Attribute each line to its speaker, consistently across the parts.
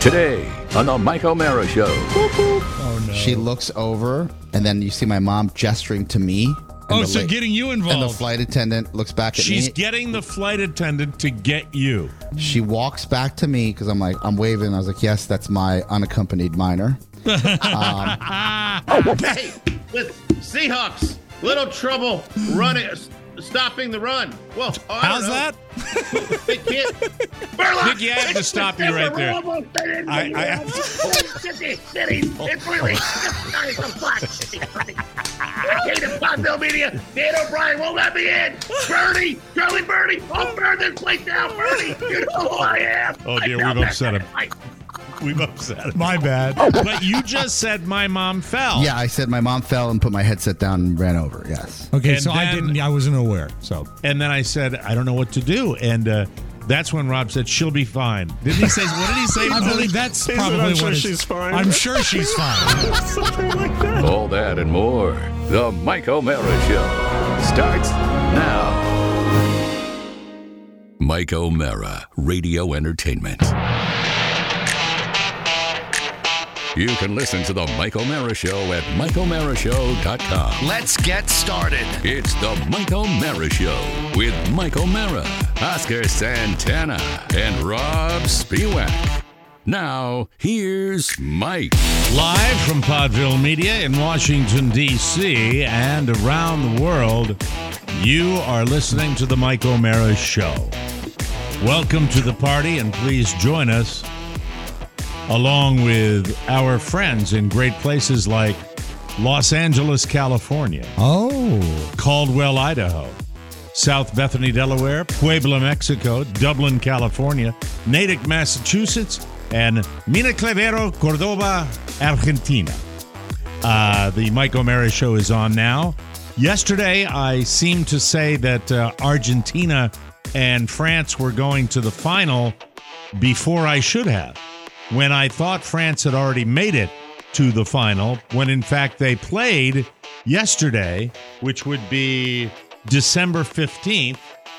Speaker 1: Today on the Mike O'Mara Show.
Speaker 2: Oh, no.
Speaker 3: She looks over, and then you see my mom gesturing to me.
Speaker 2: Oh, so getting you involved.
Speaker 3: And the flight attendant looks back at me.
Speaker 2: She's getting the flight attendant to get you.
Speaker 3: She walks back to me because I'm waving. I was like, yes, that's my unaccompanied minor.
Speaker 4: Hey, with Seahawks, little trouble stopping the run. Well,
Speaker 2: how's that?
Speaker 4: They can't.
Speaker 2: Nicky, I have to stop you right there. I have to.
Speaker 4: It's really Podville Media. Dan O'Brien won't let me in. Bernie, Charlie Bernie. I'll burn this place down, Bernie. You know who I am.
Speaker 2: Oh, dear, we've upset him. We've upset him.
Speaker 5: My bad.
Speaker 2: But you just said my mom fell.
Speaker 3: Yeah, I said my mom fell and put my headset down and ran over. Yes.
Speaker 5: Okay,
Speaker 2: And
Speaker 5: so
Speaker 2: then-
Speaker 5: I wasn't aware. So
Speaker 2: And then I said, I don't know what to do. And that's when Rob said, she'll be fine. Didn't he say, what did he say?
Speaker 5: I believe that's
Speaker 6: He said,
Speaker 5: probably
Speaker 6: "I'm
Speaker 5: what
Speaker 6: sure
Speaker 5: it is.
Speaker 6: she's fine."
Speaker 5: I'm sure she's fine.
Speaker 6: Something like that.
Speaker 1: All that and more. The Mike O'Mara Show starts now. Mike O'Mara, Radio Entertainment. You can listen to the Mike O'Mara Show at MikeO'MaraShow.com.
Speaker 7: Let's get started.
Speaker 1: It's the Mike O'Mara Show with Mike O'Mara, Oscar Santana, and Rob Spiewak. Now, here's Mike.
Speaker 2: Live from Podville Media in Washington, D.C. and around the world, you are listening to the Mike O'Mara Show. Welcome to the party, and please join us along with our friends in great places like Los Angeles, California,
Speaker 5: Oh.
Speaker 2: Caldwell, Idaho, South Bethany, Delaware, Puebla, Mexico, Dublin, California, Natick, Massachusetts, and Miraclevero, Cordoba, Argentina. The Mike O'Mara Show is on now. Yesterday, I seemed to say that Argentina and France were going to the final before I should have, when I thought France had already made it to the final, when in fact they played yesterday, which would be December 14th,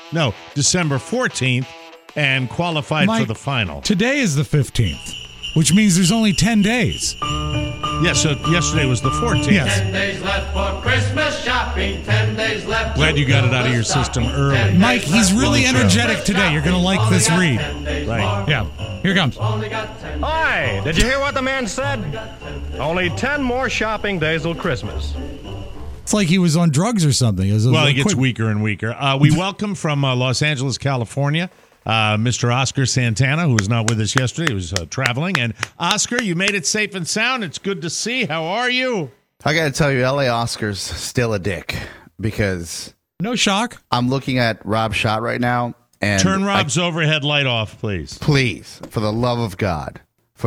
Speaker 2: and qualified
Speaker 5: Mike,
Speaker 2: for the final.
Speaker 5: Today is the 15th, which means there's only 10 days.
Speaker 2: Yeah, so yesterday was the 14th.
Speaker 5: Yes.
Speaker 8: 10 days left for Christmas shopping. 10 days left.
Speaker 2: Glad you got it out of your system early.
Speaker 5: Mike, he's really energetic today. You're going to like this read.
Speaker 2: Right.
Speaker 5: Yeah, here it comes.
Speaker 6: Hi, did you hear what the man said? Only 10 more shopping days till Christmas.
Speaker 5: It's like he was on drugs or something.
Speaker 2: Well, he gets weaker and weaker. We welcome from Los Angeles, California, Mr. Oscar Santana, who was not with us yesterday. He was traveling. And Oscar, you made it safe and sound. It's good to see. How are you?
Speaker 3: I got to tell you, LA Oscar's still a dick because
Speaker 5: No shock.
Speaker 3: I'm looking at Rob's shot right now. And
Speaker 2: Turn Rob's overhead light off, please.
Speaker 3: please, for the love of God,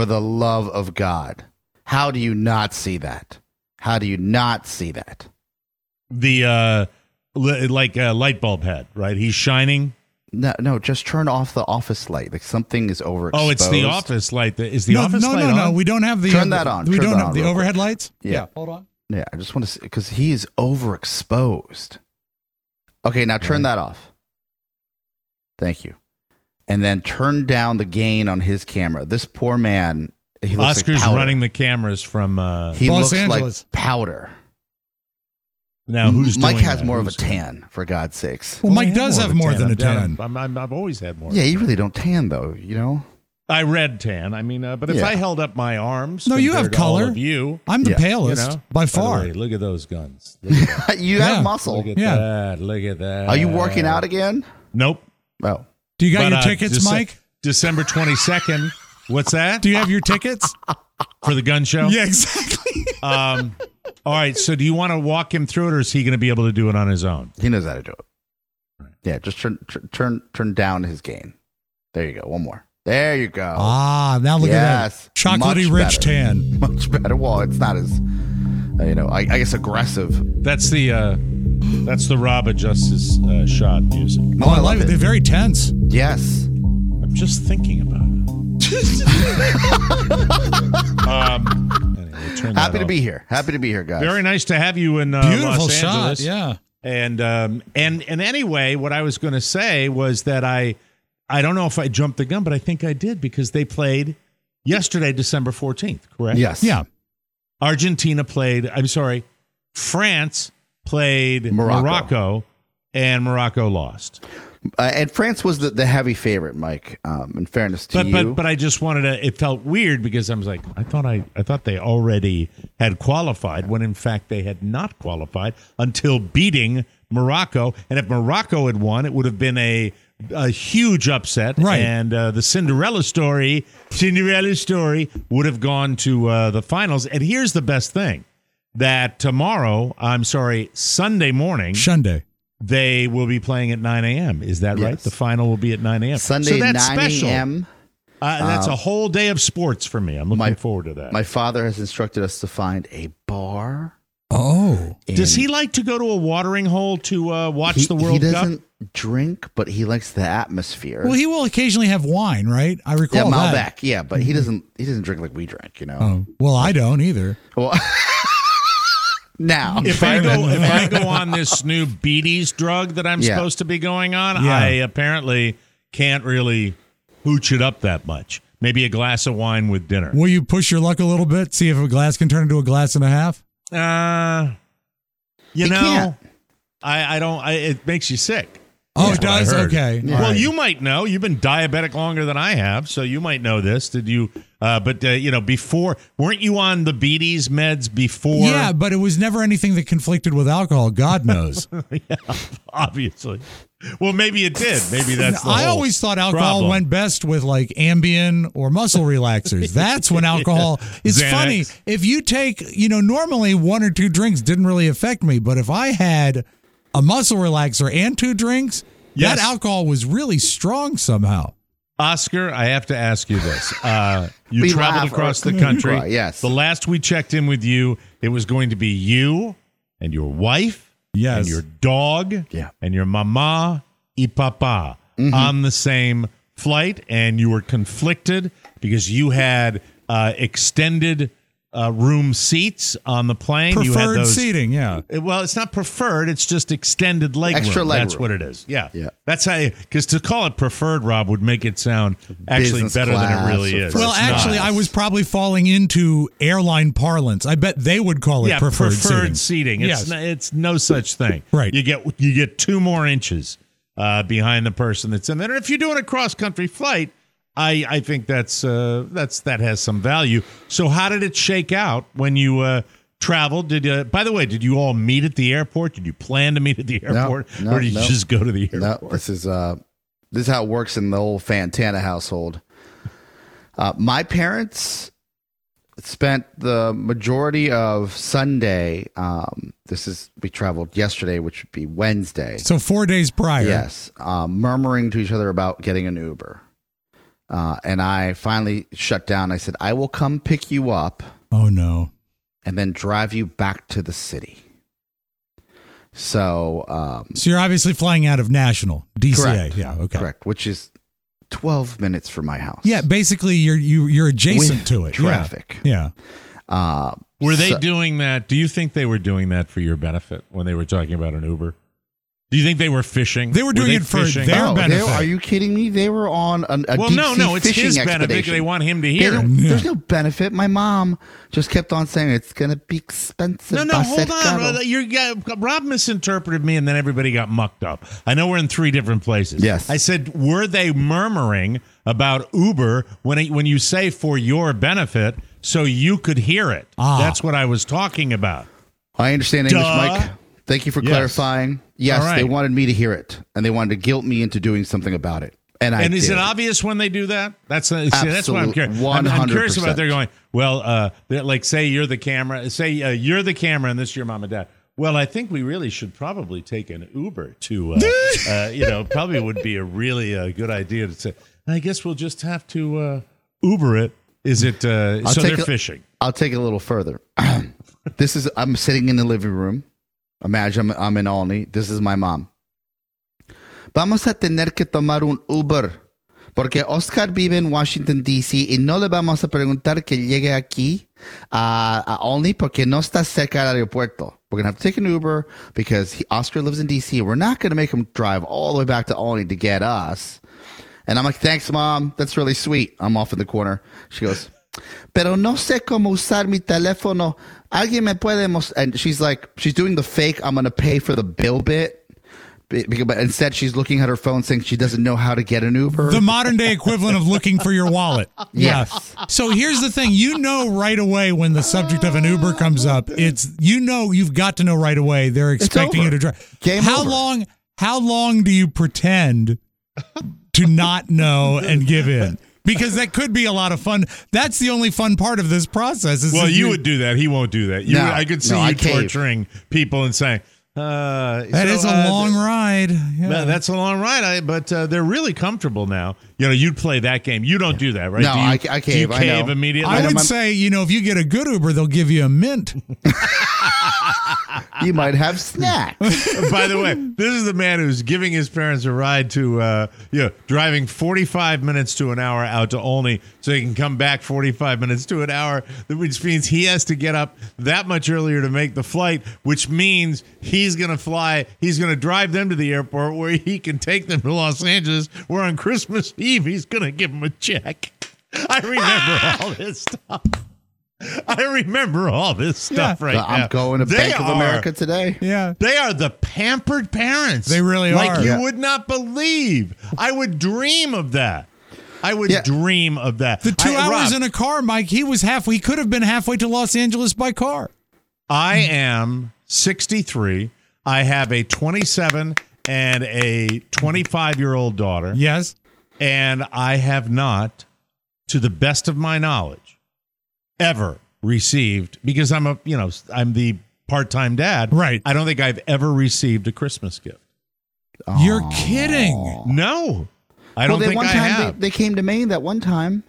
Speaker 3: how do you not see that? How do you not see that?
Speaker 2: The light bulb head, right? He's shining.
Speaker 3: No, just turn off the office light. Like something is overexposed.
Speaker 2: Oh, it's the office light. Is the office light on?
Speaker 5: No. We don't have the.
Speaker 3: Turn that on.
Speaker 5: We
Speaker 3: Turn
Speaker 5: don't
Speaker 3: that
Speaker 5: have
Speaker 3: on
Speaker 5: the
Speaker 3: real
Speaker 5: overhead lights.
Speaker 3: Yeah.
Speaker 5: Hold on.
Speaker 3: Yeah, I just want to see because he is overexposed. Okay, now turn that off. Thank you. And then turn down the gain on his camera. This poor man. He looks
Speaker 2: Oscar's
Speaker 3: like powder.
Speaker 2: running the cameras from.
Speaker 3: He
Speaker 5: Los
Speaker 3: looks
Speaker 5: Angeles.
Speaker 3: like powder.
Speaker 2: Now, who's
Speaker 3: Mike
Speaker 2: doing
Speaker 3: has
Speaker 2: that?
Speaker 3: more of a
Speaker 2: Who's doing
Speaker 3: tan, for God's sakes.
Speaker 5: Well,
Speaker 2: I
Speaker 5: Mike does have more than a
Speaker 2: I'm
Speaker 5: 10.
Speaker 2: down- I've always had more.
Speaker 3: Yeah, you really don't tan though, you know?
Speaker 2: I read tan. I mean, but if
Speaker 3: Yeah.
Speaker 2: I held up my arms,
Speaker 5: No, you have
Speaker 2: compared to all
Speaker 5: color.
Speaker 2: of you,
Speaker 5: I'm the
Speaker 3: Yeah.
Speaker 5: palest
Speaker 2: you know,
Speaker 5: by
Speaker 2: By the
Speaker 5: far.
Speaker 2: way, look at those guns. Look at that.
Speaker 3: You
Speaker 5: Yeah.
Speaker 3: have muscle.
Speaker 2: Look at
Speaker 5: Yeah.
Speaker 2: that. Look at that.
Speaker 3: Are you working out again?
Speaker 2: Nope.
Speaker 3: Oh.
Speaker 5: Do you got
Speaker 2: But,
Speaker 5: your tickets, Mike?
Speaker 2: December 22nd. What's that?
Speaker 5: Do you have your tickets?
Speaker 2: For the gun show?
Speaker 5: Yeah, exactly.
Speaker 2: All right. So do you want to walk him through it, or is he going to be able to do it on his own?
Speaker 3: He knows how to do it. Yeah, just turn down his gain. There you go. One more. There you go.
Speaker 5: Now look
Speaker 3: Yes,
Speaker 5: at that. Chocolatey
Speaker 3: much
Speaker 5: rich
Speaker 3: better.
Speaker 5: tan.
Speaker 3: Much better. Well, it's not as, I guess aggressive.
Speaker 2: That's the Rob adjusts his shot music.
Speaker 5: Oh, I
Speaker 3: love
Speaker 5: like it.
Speaker 3: it.
Speaker 5: They're very tense.
Speaker 3: Yes.
Speaker 2: I'm just thinking about it. Anyway, turn that
Speaker 3: Happy to
Speaker 2: off.
Speaker 3: be here. Happy to be here, guys.
Speaker 2: Very nice to have you in
Speaker 5: Beautiful
Speaker 2: Los
Speaker 5: shot.
Speaker 2: Angeles.
Speaker 5: Yeah.
Speaker 2: And anyway, what I was going to say was that I don't know if I jumped the gun, but I think I did because they played yesterday, December 14th, correct?
Speaker 3: Yes.
Speaker 5: Yeah.
Speaker 2: France played
Speaker 3: Morocco.
Speaker 2: Morocco, and Morocco lost.
Speaker 3: And France was the heavy favorite, Mike. In fairness to you,
Speaker 2: But I just wanted to. It felt weird because I was like, I thought they already had qualified when in fact they had not qualified until beating Morocco. And if Morocco had won, it would have been a huge upset,
Speaker 5: right?
Speaker 2: And the Cinderella story would have gone to the finals. And here's the best thing: that Sunday morning. They will be playing at 9 a.m. Is that right?
Speaker 3: Yes.
Speaker 2: The final will be at 9 a.m.
Speaker 3: Sunday,
Speaker 2: so that's
Speaker 3: 9
Speaker 2: special.
Speaker 3: a.m.
Speaker 2: That's a whole day of sports for me. I'm looking forward to that.
Speaker 3: My father has instructed us to find a bar.
Speaker 5: Oh.
Speaker 2: Does he like to go to a watering hole to watch the World Cup?
Speaker 3: He doesn't drink, but he likes the atmosphere.
Speaker 5: Well, he will occasionally have wine, right? I recall
Speaker 3: Malbec,
Speaker 5: that.
Speaker 3: yeah, but he doesn't drink like we drink, you know.
Speaker 5: Oh. Well, I don't either.
Speaker 3: Well, now,
Speaker 2: if I go on this new Beatties drug that I'm supposed to be going on, I apparently can't really hooch it up that much. Maybe a glass of wine with dinner.
Speaker 5: Will you push your luck a little bit? See if a glass can turn into a glass and a half?
Speaker 3: Can't.
Speaker 2: I don't. It makes you sick.
Speaker 5: Oh, it does? Okay.
Speaker 3: Yeah.
Speaker 2: Well, you might know. You've been diabetic longer than I have, so you might know this. Did you? Before, weren't you on the Beatties meds before?
Speaker 5: Yeah, but it was never anything that conflicted with alcohol. God knows.
Speaker 2: Yeah, obviously. Well, maybe it did. Maybe that's the
Speaker 5: I
Speaker 2: whole
Speaker 5: always thought alcohol
Speaker 2: problem.
Speaker 5: went best with like Ambien or muscle relaxers. That's when alcohol. It's
Speaker 2: Xanax.
Speaker 5: funny if you take, normally 1 or 2 drinks didn't really affect me, but if I had a muscle relaxer and 2 drinks,
Speaker 2: Yes.
Speaker 5: that alcohol was really strong somehow.
Speaker 2: Oscar, I have to ask you this. You
Speaker 3: We
Speaker 2: traveled
Speaker 3: laugh
Speaker 2: across
Speaker 3: or
Speaker 2: the country.
Speaker 3: cry, yes.
Speaker 2: The last we checked in with you, it was going to be you and your wife
Speaker 5: Yes.
Speaker 2: and your dog
Speaker 3: Yeah.
Speaker 2: and your mama y papa on the same flight, and you were conflicted because you had extended room seats on the plane. You had
Speaker 5: Preferred
Speaker 2: those
Speaker 5: seating, yeah.
Speaker 2: Well, it's not preferred. It's just extended leg
Speaker 3: Extra
Speaker 2: room.
Speaker 3: leg
Speaker 2: That's
Speaker 3: room.
Speaker 2: what it is. Yeah.
Speaker 3: Yeah.
Speaker 2: That's how, because to call it preferred, Rob, would make it sound actually
Speaker 3: Business
Speaker 2: better than it
Speaker 3: class
Speaker 2: really
Speaker 3: or
Speaker 2: is.
Speaker 3: first
Speaker 5: Well,
Speaker 2: It's
Speaker 5: actually,
Speaker 2: not.
Speaker 5: I was probably falling into airline parlance. I bet they would call it preferred
Speaker 2: seating.
Speaker 5: Yes.
Speaker 2: It's no such thing.
Speaker 5: Right.
Speaker 2: You get 2 more inches behind the person that's in there. And if you're doing a cross country flight, I think that has some value. So how did it shake out when you traveled? By the way, did you all meet at the airport? Did you plan to meet at the airport,
Speaker 3: No,
Speaker 2: or did you just go to the airport?
Speaker 3: No, this is how it works in the old Fantana household. My parents spent the majority of Sunday. We traveled yesterday, which would be Wednesday.
Speaker 5: So 4 days prior.
Speaker 3: Yes, murmuring to each other about getting an Uber. And I finally shut down. I said, I will come pick you up
Speaker 5: Oh, no.
Speaker 3: and then drive you back to the city. So,
Speaker 5: So you're obviously flying out of National, DCA.
Speaker 3: correct.
Speaker 5: Yeah, okay.
Speaker 3: Correct, which is 12 minutes from my house.
Speaker 5: Yeah, basically you're adjacent
Speaker 3: With
Speaker 5: to it.
Speaker 3: traffic.
Speaker 5: Yeah.
Speaker 2: Were they
Speaker 3: So-
Speaker 2: doing that? Do you think they were doing that for your benefit when they were talking about an Uber? Do you think they were fishing?
Speaker 5: They were doing it for
Speaker 2: fishing?
Speaker 5: their benefit.
Speaker 3: Are you kidding me? They were on a
Speaker 2: Well,
Speaker 3: deep
Speaker 2: no,
Speaker 3: sea
Speaker 2: it's
Speaker 3: fishing
Speaker 2: his benefit.
Speaker 3: expedition.
Speaker 2: They want him to hear it.
Speaker 3: There's no benefit. My mom just kept on saying it's going to be expensive.
Speaker 2: No,
Speaker 3: I
Speaker 2: hold
Speaker 3: said,
Speaker 2: on.
Speaker 3: "Claro."
Speaker 2: Rob misinterpreted me, and then everybody got mucked up. I know we're in 3 different places.
Speaker 3: Yes.
Speaker 2: I said, were they murmuring about Uber when you say for your benefit so you could hear it? That's what I was talking about.
Speaker 3: I understand English,
Speaker 2: Duh.
Speaker 3: Mike. Thank you for
Speaker 2: Yes.
Speaker 3: clarifying. Yes,
Speaker 2: All right.
Speaker 3: they wanted me to hear it, and they wanted to guilt me into doing something about it. And
Speaker 2: Is
Speaker 3: did.
Speaker 2: it obvious when they do that? That's what I'm curious. I'm
Speaker 3: 100%.
Speaker 2: curious about. They're going, well, they're like, say you're the camera. Say you're the camera, and this is your mom and dad. Well, I think we really should probably take an Uber to, probably would be a really good idea to say. I guess we'll just have to Uber it. Is it? So they're fishing.
Speaker 3: I'll take it a little further. I'm sitting in the living room. Imagine I'm in Olney. This is my mom. Vamos a tener que tomar un Uber. Porque Oscar vive en Washington, D.C. y no le vamos a preguntar que llegue aquí a Olney porque no está cerca del aeropuerto. We're going to have to take an Uber because Oscar lives in D.C. We're not going to make him drive all the way back to Olney to get us. And I'm like, thanks, Mom. That's really sweet. I'm off in the corner. She goes, pero no sé cómo usar mi teléfono. Alguien me puede mostrar? And she's doing the fake, I'm going to pay for the bill bit. But instead, she's looking at her phone saying she doesn't know how to get an Uber.
Speaker 5: The modern day equivalent of looking for your wallet.
Speaker 3: Yes.
Speaker 5: Yeah. So here's the thing. You know right away when the subject of an Uber comes up, you've got to know right away they're expecting you to drive.
Speaker 3: Game over.
Speaker 5: How long do you pretend to not know and give in? Because that could be a lot of fun. That's the only fun part of this process.
Speaker 2: You would do that. He won't do that. I could see you torturing people and saying,
Speaker 5: that is a long ride. Yeah.
Speaker 2: That's a long ride, but they're really comfortable now. You'd play that game. You don't do that, right?
Speaker 3: No, I cave.
Speaker 2: Do you cave immediately?
Speaker 5: I would say, if you get a good Uber, they'll give you a mint.
Speaker 3: You might have snacks.
Speaker 2: By the way, this is the man who's giving his parents a ride to, driving 45 minutes to an hour out to Olney so he can come back 45 minutes to an hour, which means he has to get up that much earlier to make the flight, which means he's going to drive them to the airport where he can take them to Los Angeles, where on Christmas Eve he's going to give them a check. I remember all this stuff. Right now.
Speaker 3: I'm going to Bank of America today.
Speaker 5: Yeah.
Speaker 2: They are the pampered parents.
Speaker 5: They really are.
Speaker 2: Like you would not believe. I would dream of that. Dream of that.
Speaker 5: The 2 hours in a car, Mike, he could have been halfway to Los Angeles by car.
Speaker 2: I am 63. I have a 27 and a 25-year-old daughter.
Speaker 5: Yes.
Speaker 2: And I have not, to the best of my knowledge, ever received, because I'm the part-time dad.
Speaker 5: Right.
Speaker 2: I don't think I've ever received a Christmas gift.
Speaker 5: You're kidding.
Speaker 2: No. I don't think I have.
Speaker 3: They came to Maine that one time.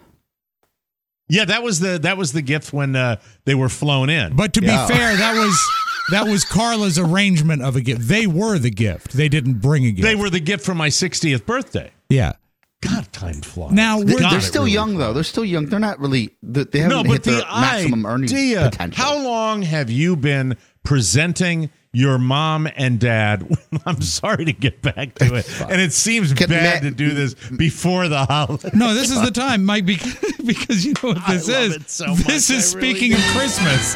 Speaker 2: Yeah, that was the gift when they were flown in.
Speaker 5: But to be fair, that was Carla's arrangement of a gift. They were the gift. They didn't bring a gift.
Speaker 2: They were the gift for my 60th birthday.
Speaker 5: Yeah.
Speaker 2: God, time flies.
Speaker 5: Now
Speaker 3: they're still young, though. They're still young. They're not really. They haven't hit their maximum earning potential.
Speaker 2: How long have you been presenting your mom and dad? I'm sorry to get back to it, and it seems bad to do this before the holiday.
Speaker 5: No, this is the time, Mike, because you know what this is.
Speaker 2: It so much.
Speaker 5: This is speaking of Christmas.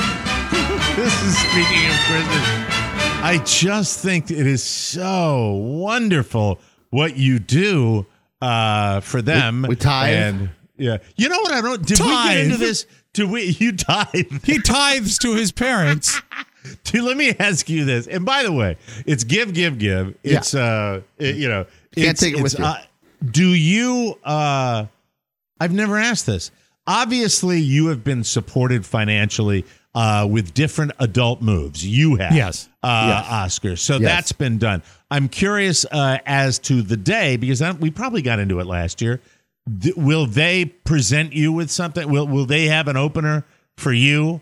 Speaker 2: This is speaking of Christmas. I just think it is so wonderful what you do for them.
Speaker 3: We tithe.
Speaker 2: And you know what I don't. Did we get into this? You tithe?
Speaker 5: He tithes to his parents.
Speaker 2: Let me ask you this. And by the way, it's give. It's
Speaker 3: can't take it with you.
Speaker 2: Do you? I've never asked this. Obviously, you have been supported financially with different adult moves. You have,
Speaker 5: yes,
Speaker 2: Oscar. So that's been done. I'm curious as to the day, because we probably got into it last year. Will they present you with something? Will they have an opener for you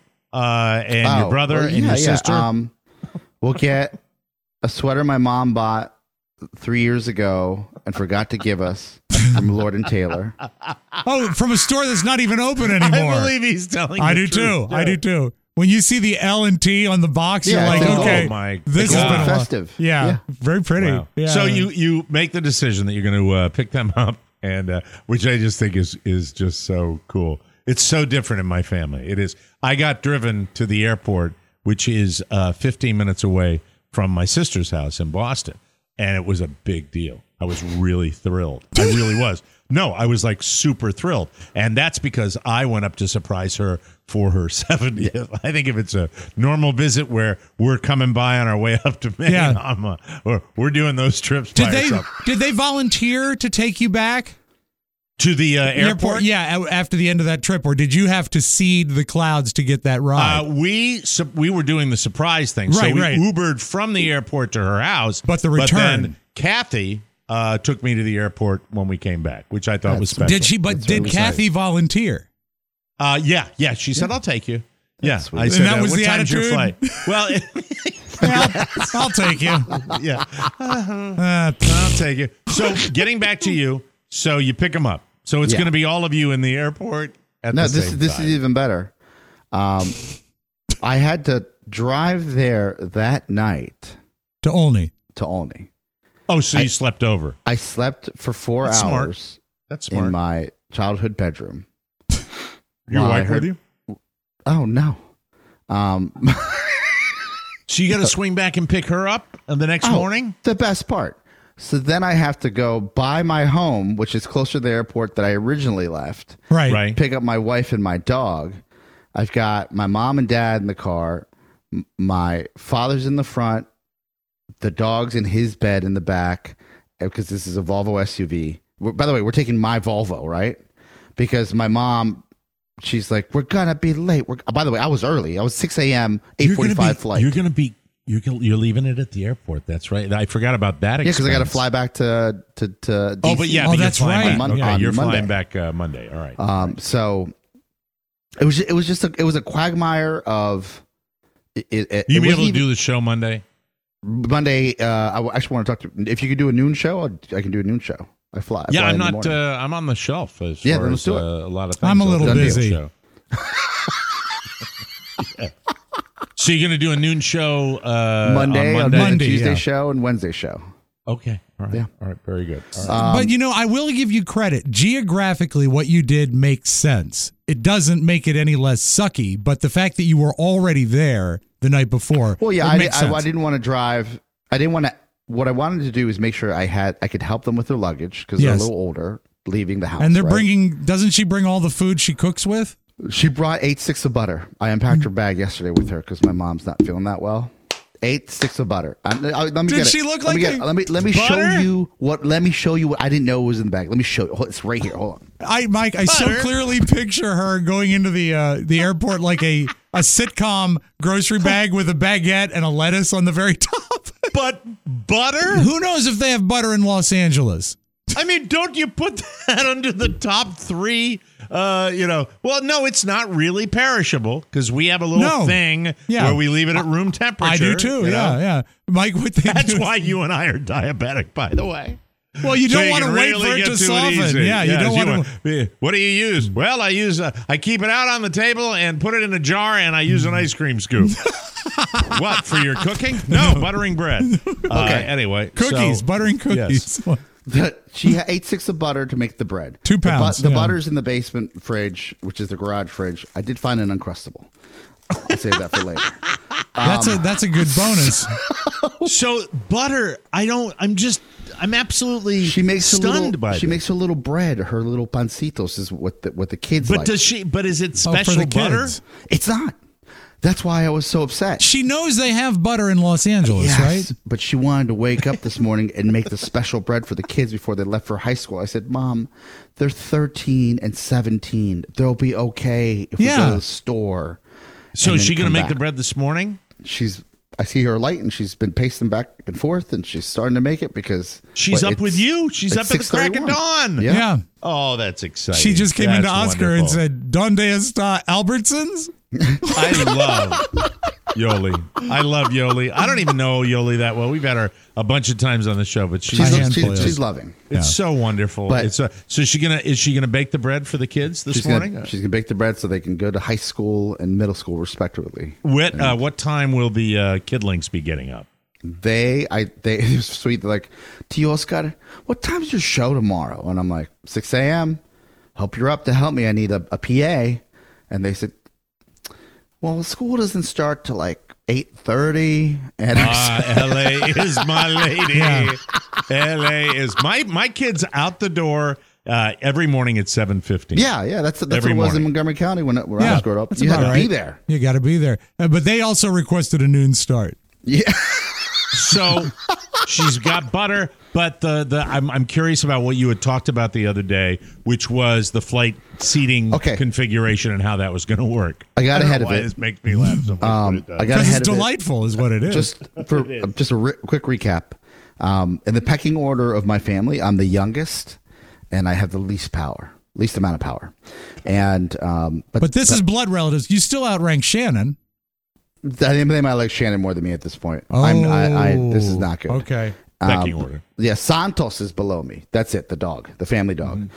Speaker 2: and your brother and your sister?
Speaker 3: We'll get a sweater my mom bought 3 years ago and forgot to give us from Lord and Taylor.
Speaker 5: Oh, from a store that's not even open anymore.
Speaker 2: I believe he's telling
Speaker 5: I do too. I do too. When you see the L&T on the box, you're like, okay, this has been
Speaker 3: festive.
Speaker 5: Yeah, very pretty.
Speaker 2: Wow.
Speaker 5: Yeah.
Speaker 2: So you make the decision that you're going to pick them up, and which I just think is just so cool. It's so different in my family. It is. I got driven to the airport, which is 15 minutes away from my sister's house in Boston, and it was a big deal. I was really thrilled. I really was. No, I was like super thrilled. And that's because I went up to surprise her for her 70th. Yeah. I think if it's a normal visit where we're coming by on our way up to Maine, we're doing those trips by ourselves.
Speaker 5: Did they volunteer to take you back?
Speaker 2: To the airport?
Speaker 5: Yeah, after the end of that trip. Or did you have to seed the clouds to get that ride?
Speaker 2: We were doing the surprise thing. So we Ubered from the airport to her house.
Speaker 5: But the return.
Speaker 2: But then Kathy took me to the airport when we came back, which I thought was special.
Speaker 5: Did Kathy volunteer?
Speaker 2: Yeah. She said, I'll take you. Yeah.
Speaker 5: I said, and that was
Speaker 2: what
Speaker 5: the
Speaker 2: time's
Speaker 5: attitude?
Speaker 2: your flight? Well,
Speaker 5: I'll take you.
Speaker 2: Yeah. I'll take you. So getting back to you, so you pick them up. So it's going to be all of you in the airport at the same time.
Speaker 3: This is even better. I had to drive there that night.
Speaker 5: To Olney.
Speaker 2: Oh, so you slept over.
Speaker 3: I slept for 4 hours.
Speaker 2: That's smart.
Speaker 3: In my childhood bedroom.
Speaker 2: Your
Speaker 3: Well, I
Speaker 2: wife with
Speaker 3: heard-
Speaker 2: you?
Speaker 3: Oh no.
Speaker 2: So you got to swing back and pick her up the next morning?
Speaker 3: The best part. So then I have to go by my home, which is closer to the airport that I originally left.
Speaker 5: Right.
Speaker 3: Pick up my wife and my dog. I've got my mom and dad in the car. My father's in the front. The dog's in his bed in the back because this is a Volvo SUV. By the way, we're taking my Volvo, right? Because my mom, she's like, we're going to be late. By the way, I was early. I was 6 a.m., 8:45 flight.
Speaker 2: You're leaving it at the airport. That's right. I forgot about that.
Speaker 3: Yeah, because I got to fly back to DC.
Speaker 2: Oh, but yeah,
Speaker 5: Oh,
Speaker 2: but you're
Speaker 5: that's
Speaker 2: flying
Speaker 5: right.
Speaker 2: back.
Speaker 3: On
Speaker 2: Okay, you're
Speaker 3: Monday.
Speaker 2: flying back Monday. All right.
Speaker 3: So it was a quagmire of it
Speaker 2: You be
Speaker 3: wasn't
Speaker 2: able to
Speaker 3: even-
Speaker 2: do the show Monday?
Speaker 3: Monday. I actually want to talk to. If you could do a noon show, I can do a noon show. I fly.
Speaker 2: Yeah,
Speaker 3: fly
Speaker 2: I'm
Speaker 3: in the
Speaker 2: not.
Speaker 3: morning.
Speaker 2: I'm on the shelf as
Speaker 3: Yeah,
Speaker 2: far
Speaker 3: then
Speaker 2: as
Speaker 3: let's do it.
Speaker 2: a lot of things.
Speaker 5: I'm a little
Speaker 2: I'll do the
Speaker 5: busy.
Speaker 2: show. Yeah. So you're going to do a noon show
Speaker 3: Monday,
Speaker 2: on
Speaker 3: on
Speaker 2: Monday?
Speaker 5: Monday,
Speaker 3: Tuesday
Speaker 5: yeah.
Speaker 3: show, and Wednesday show.
Speaker 2: Okay. All right.
Speaker 3: Yeah.
Speaker 2: All right. Very good. All right.
Speaker 5: But you know, I will give you credit. Geographically, what you did makes sense. It doesn't make it any less sucky, but the fact that you were already there the night before.
Speaker 3: Well, yeah,
Speaker 5: it
Speaker 3: I
Speaker 5: makes sense.
Speaker 3: didn't want to drive. I didn't want to. What I wanted to do is make sure I could help them with their luggage because they're a
Speaker 5: Yes.
Speaker 3: little older, leaving the house.
Speaker 5: And they're
Speaker 3: right?
Speaker 5: bringing. Doesn't she bring all the food she cooks with?
Speaker 3: She brought 8 sticks of butter. I unpacked her bag yesterday with her because my mom's not feeling that well. 8 sticks of butter. Let me
Speaker 5: Did
Speaker 3: get
Speaker 5: she
Speaker 3: it.
Speaker 5: look
Speaker 3: Let me
Speaker 5: like
Speaker 3: get
Speaker 5: a
Speaker 3: it. Let me show
Speaker 5: butter?
Speaker 3: you what. Let me show you what I didn't know was in the bag. Let me show you. It's right here. Hold on.
Speaker 5: Mike, I so clearly picture her going into the airport like a sitcom grocery bag with a baguette and a lettuce on the very top.
Speaker 2: But butter?
Speaker 5: Who knows if they have butter in Los Angeles?
Speaker 2: I mean, don't you put that under the top 3? Well, no, it's not really perishable because we have a little
Speaker 5: No.
Speaker 2: thing
Speaker 5: Yeah.
Speaker 2: where we leave it at room temperature.
Speaker 5: I do too.
Speaker 2: you know?
Speaker 5: Yeah. Mike, what they
Speaker 2: That's
Speaker 5: do?
Speaker 2: why you and I are diabetic, by the way.
Speaker 5: Well, you
Speaker 2: So
Speaker 5: don't want to
Speaker 2: can
Speaker 5: wait
Speaker 2: really
Speaker 5: for it
Speaker 2: get
Speaker 5: to
Speaker 2: it
Speaker 5: soften.
Speaker 2: easy.
Speaker 5: Yeah, you don't want to.
Speaker 2: What do you use? Well, I keep it out on the table and put it in a jar, and I use an ice cream scoop. What, for your cooking? No, buttering bread. Okay. Anyway,
Speaker 5: Cookies,
Speaker 2: so-
Speaker 5: buttering cookies.
Speaker 3: She had 8 sticks of butter to make the bread.
Speaker 5: 2 pounds,
Speaker 3: The
Speaker 5: yeah.
Speaker 3: butter's in the basement fridge, which is the garage fridge. I did find an Uncrustable. I'll save that for later.
Speaker 5: That's a good bonus.
Speaker 2: So butter, I'm absolutely
Speaker 3: She makes
Speaker 2: stunned by
Speaker 3: she
Speaker 2: this.
Speaker 3: makes her little bread. Her little pancitos is what the kids
Speaker 2: But
Speaker 3: like.
Speaker 2: does she? But is it
Speaker 5: Oh, for
Speaker 2: special
Speaker 5: the
Speaker 2: butter?
Speaker 5: kids.
Speaker 3: It's not. That's why I was so upset.
Speaker 5: She knows they have butter in Los Angeles,
Speaker 3: Yes,
Speaker 5: right?
Speaker 3: but she wanted to wake up this morning and make the special bread for the kids before they left for high school. I said, Mom, they're 13 and 17. They'll be okay if we go
Speaker 5: Yeah.
Speaker 3: to the store.
Speaker 2: So
Speaker 3: and
Speaker 2: is
Speaker 3: then
Speaker 2: she going to
Speaker 3: come
Speaker 2: make
Speaker 3: back.
Speaker 2: the bread this morning?
Speaker 3: I see her light, and she's been pacing back and forth, and she's starting to make it because
Speaker 2: She's up with you. She's
Speaker 3: it's
Speaker 2: up at the crack of
Speaker 3: 6:31.
Speaker 2: dawn.
Speaker 3: Yeah.
Speaker 5: Yeah.
Speaker 2: Oh, that's exciting.
Speaker 5: She just came
Speaker 2: That's
Speaker 5: into Oscar and
Speaker 2: wonderful.
Speaker 5: said, "Donde está Albertsons?"
Speaker 2: I love Yoli. I love Yoli. I don't even know Yoli that well. We've had her a bunch of times on the show, but she's
Speaker 3: She's loving.
Speaker 2: it's so wonderful.
Speaker 3: But-
Speaker 2: So is she gonna bake the bread for the kids this
Speaker 3: She's
Speaker 2: morning?
Speaker 3: gonna bake the bread so they can go to high school and middle school respectively.
Speaker 2: What time will the kidlings be getting up?
Speaker 3: They it was sweet. They're like, Tio Oscar, what time's your show tomorrow? And I'm like, 6 a.m. Hope you're up to help me. I need a PA. And they said, well, school doesn't start till like 8:30. And I said,
Speaker 2: LA is my lady. LA is my kids out the door every morning at 7:15.
Speaker 3: yeah, that's what
Speaker 2: Every
Speaker 3: it was
Speaker 2: morning.
Speaker 3: in Montgomery County when I was growing up.
Speaker 5: that's
Speaker 3: You had
Speaker 5: about
Speaker 3: to be
Speaker 5: right.
Speaker 3: there.
Speaker 5: You got to be there. But they also requested a noon start.
Speaker 3: Yeah.
Speaker 2: So she's got butter, but I'm curious about what you had talked about the other day, which was the flight seating configuration and how that was going to work.
Speaker 3: I got
Speaker 2: don't
Speaker 3: ahead
Speaker 2: know
Speaker 3: of
Speaker 2: why
Speaker 3: it.
Speaker 2: This makes me laugh so much. But it does.
Speaker 3: I got
Speaker 5: Because
Speaker 3: ahead
Speaker 5: it's
Speaker 3: of it.
Speaker 5: delightful, is what it is.
Speaker 3: Just for quick recap, in the pecking order of my family, I'm the youngest, and I have the least amount of power. And
Speaker 5: but this is blood relatives. You still outrank Shannon.
Speaker 3: they might like Shannon more than me at this point.
Speaker 5: Oh,
Speaker 3: This is not good.
Speaker 5: Okay.
Speaker 2: Pecking order.
Speaker 3: Yeah, Santos is below me. That's it. The dog, the family dog.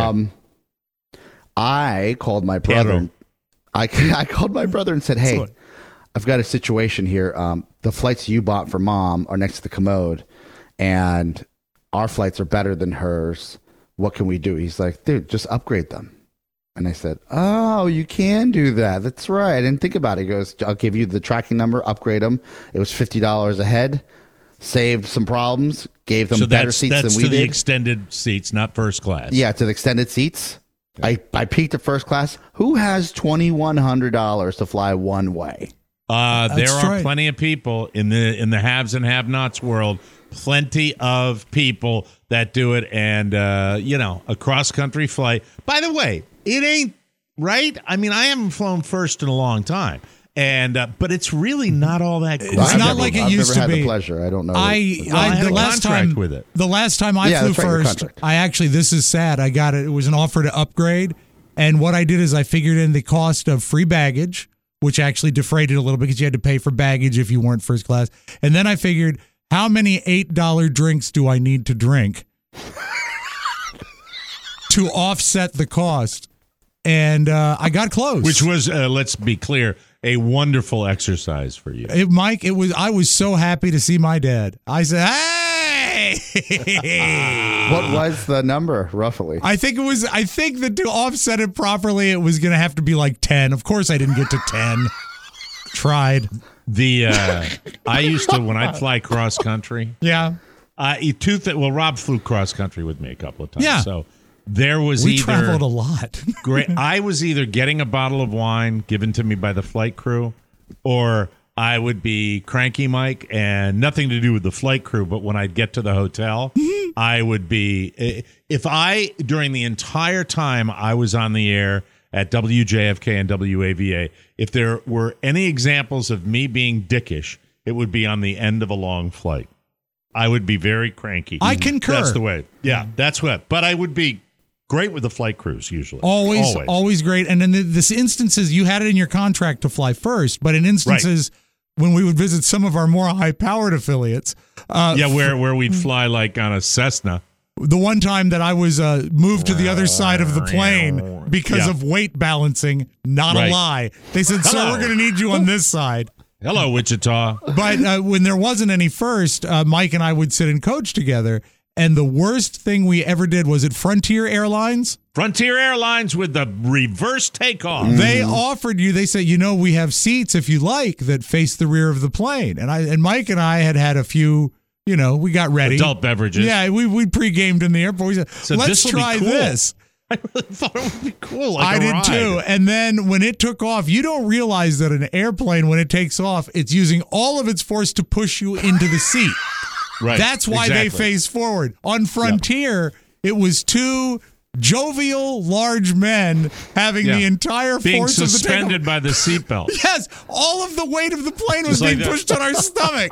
Speaker 3: I called my brother. I called my brother and said, "Hey, I've got a situation here. The flights you bought for Mom are next to the commode, and our flights are better than hers. What can we do?" He's like, "Dude, just upgrade them." And I said, oh, you can do that. That's right. I didn't think about it. He goes, I'll give you the tracking number, upgrade them. It was $50 a head. Saved some problems. Gave them better seats than we did.
Speaker 2: That's to the extended seats, not first class.
Speaker 3: Yeah, to the extended seats. I peeked at first class. Who has $2,100 to fly one way?
Speaker 2: There are
Speaker 5: right.
Speaker 2: plenty of people in the haves and have-nots world. Plenty of people that do it, and a cross-country flight. By the way, it ain't right. I mean, I haven't flown first in a long time, and but it's really not all that cool.
Speaker 5: It's not like it used to be.
Speaker 3: I've never had the pleasure. I don't know.
Speaker 2: I had a contract with it.
Speaker 5: The last time I flew first, this is sad. I got it. It was an offer to upgrade, and what I did is I figured in the cost of free baggage, which actually defrayed it a little bit because you had to pay for baggage if you weren't first class, and then I figured, how many $8 drinks do I need to drink to offset the cost? And I got close.
Speaker 2: Which was, let's be clear, a wonderful exercise for you.
Speaker 5: Mike, I was so happy to see my dad. I said, hey!
Speaker 3: What was the number, roughly?
Speaker 5: I think that to offset it properly, it was going to have to be like 10. Of course, I didn't get to 10. Tried.
Speaker 2: I used to, when I'd fly cross country.
Speaker 5: Yeah.
Speaker 2: Rob flew cross country with me a couple of times.
Speaker 5: Yeah.
Speaker 2: So there was
Speaker 5: we traveled a lot.
Speaker 2: Great. I was either getting a bottle of wine given to me by the flight crew, or I would be Cranky Mike, and nothing to do with the flight crew. But when I'd get to the hotel, I would be, during the entire time I was on the air at WJFK and WAVA, if there were any examples of me being dickish, it would be on the end of a long flight. I would be very cranky.
Speaker 5: I concur.
Speaker 2: That's the way. Yeah, that's what. But I would be great with the flight crews usually.
Speaker 5: Always great. And in this instances, you had it in your contract to fly first, but in instances when we would visit some of our more high-powered affiliates.
Speaker 2: Where we'd fly like on a Cessna.
Speaker 5: The one time that I was moved to the other side of the plane because of weight balancing, not a lie. They said, sir, we're going to need you on this side.
Speaker 2: Hello, Wichita.
Speaker 5: But when there wasn't any first, Mike and I would sit and coach together. And the worst thing we ever did was at Frontier Airlines.
Speaker 2: Frontier Airlines with the reverse takeoff.
Speaker 5: They offered you, they said, we have seats if you like that face the rear of the plane. And Mike and I had a few... we got ready.
Speaker 2: Adult beverages.
Speaker 5: Yeah, we pre-gamed in the airport. We said, let's try this.
Speaker 2: I really thought it would be cool.
Speaker 5: I did too. And then when it took off, you don't realize that an airplane, when it takes off, it's using all of its force to push you into the seat.
Speaker 2: Right.
Speaker 5: That's why they face forward. On Frontier, it was two jovial, large men having the entire
Speaker 2: being
Speaker 5: force of the
Speaker 2: suspended by the seatbelt.
Speaker 5: Yes, all of the weight of the plane was being pushed on our stomach.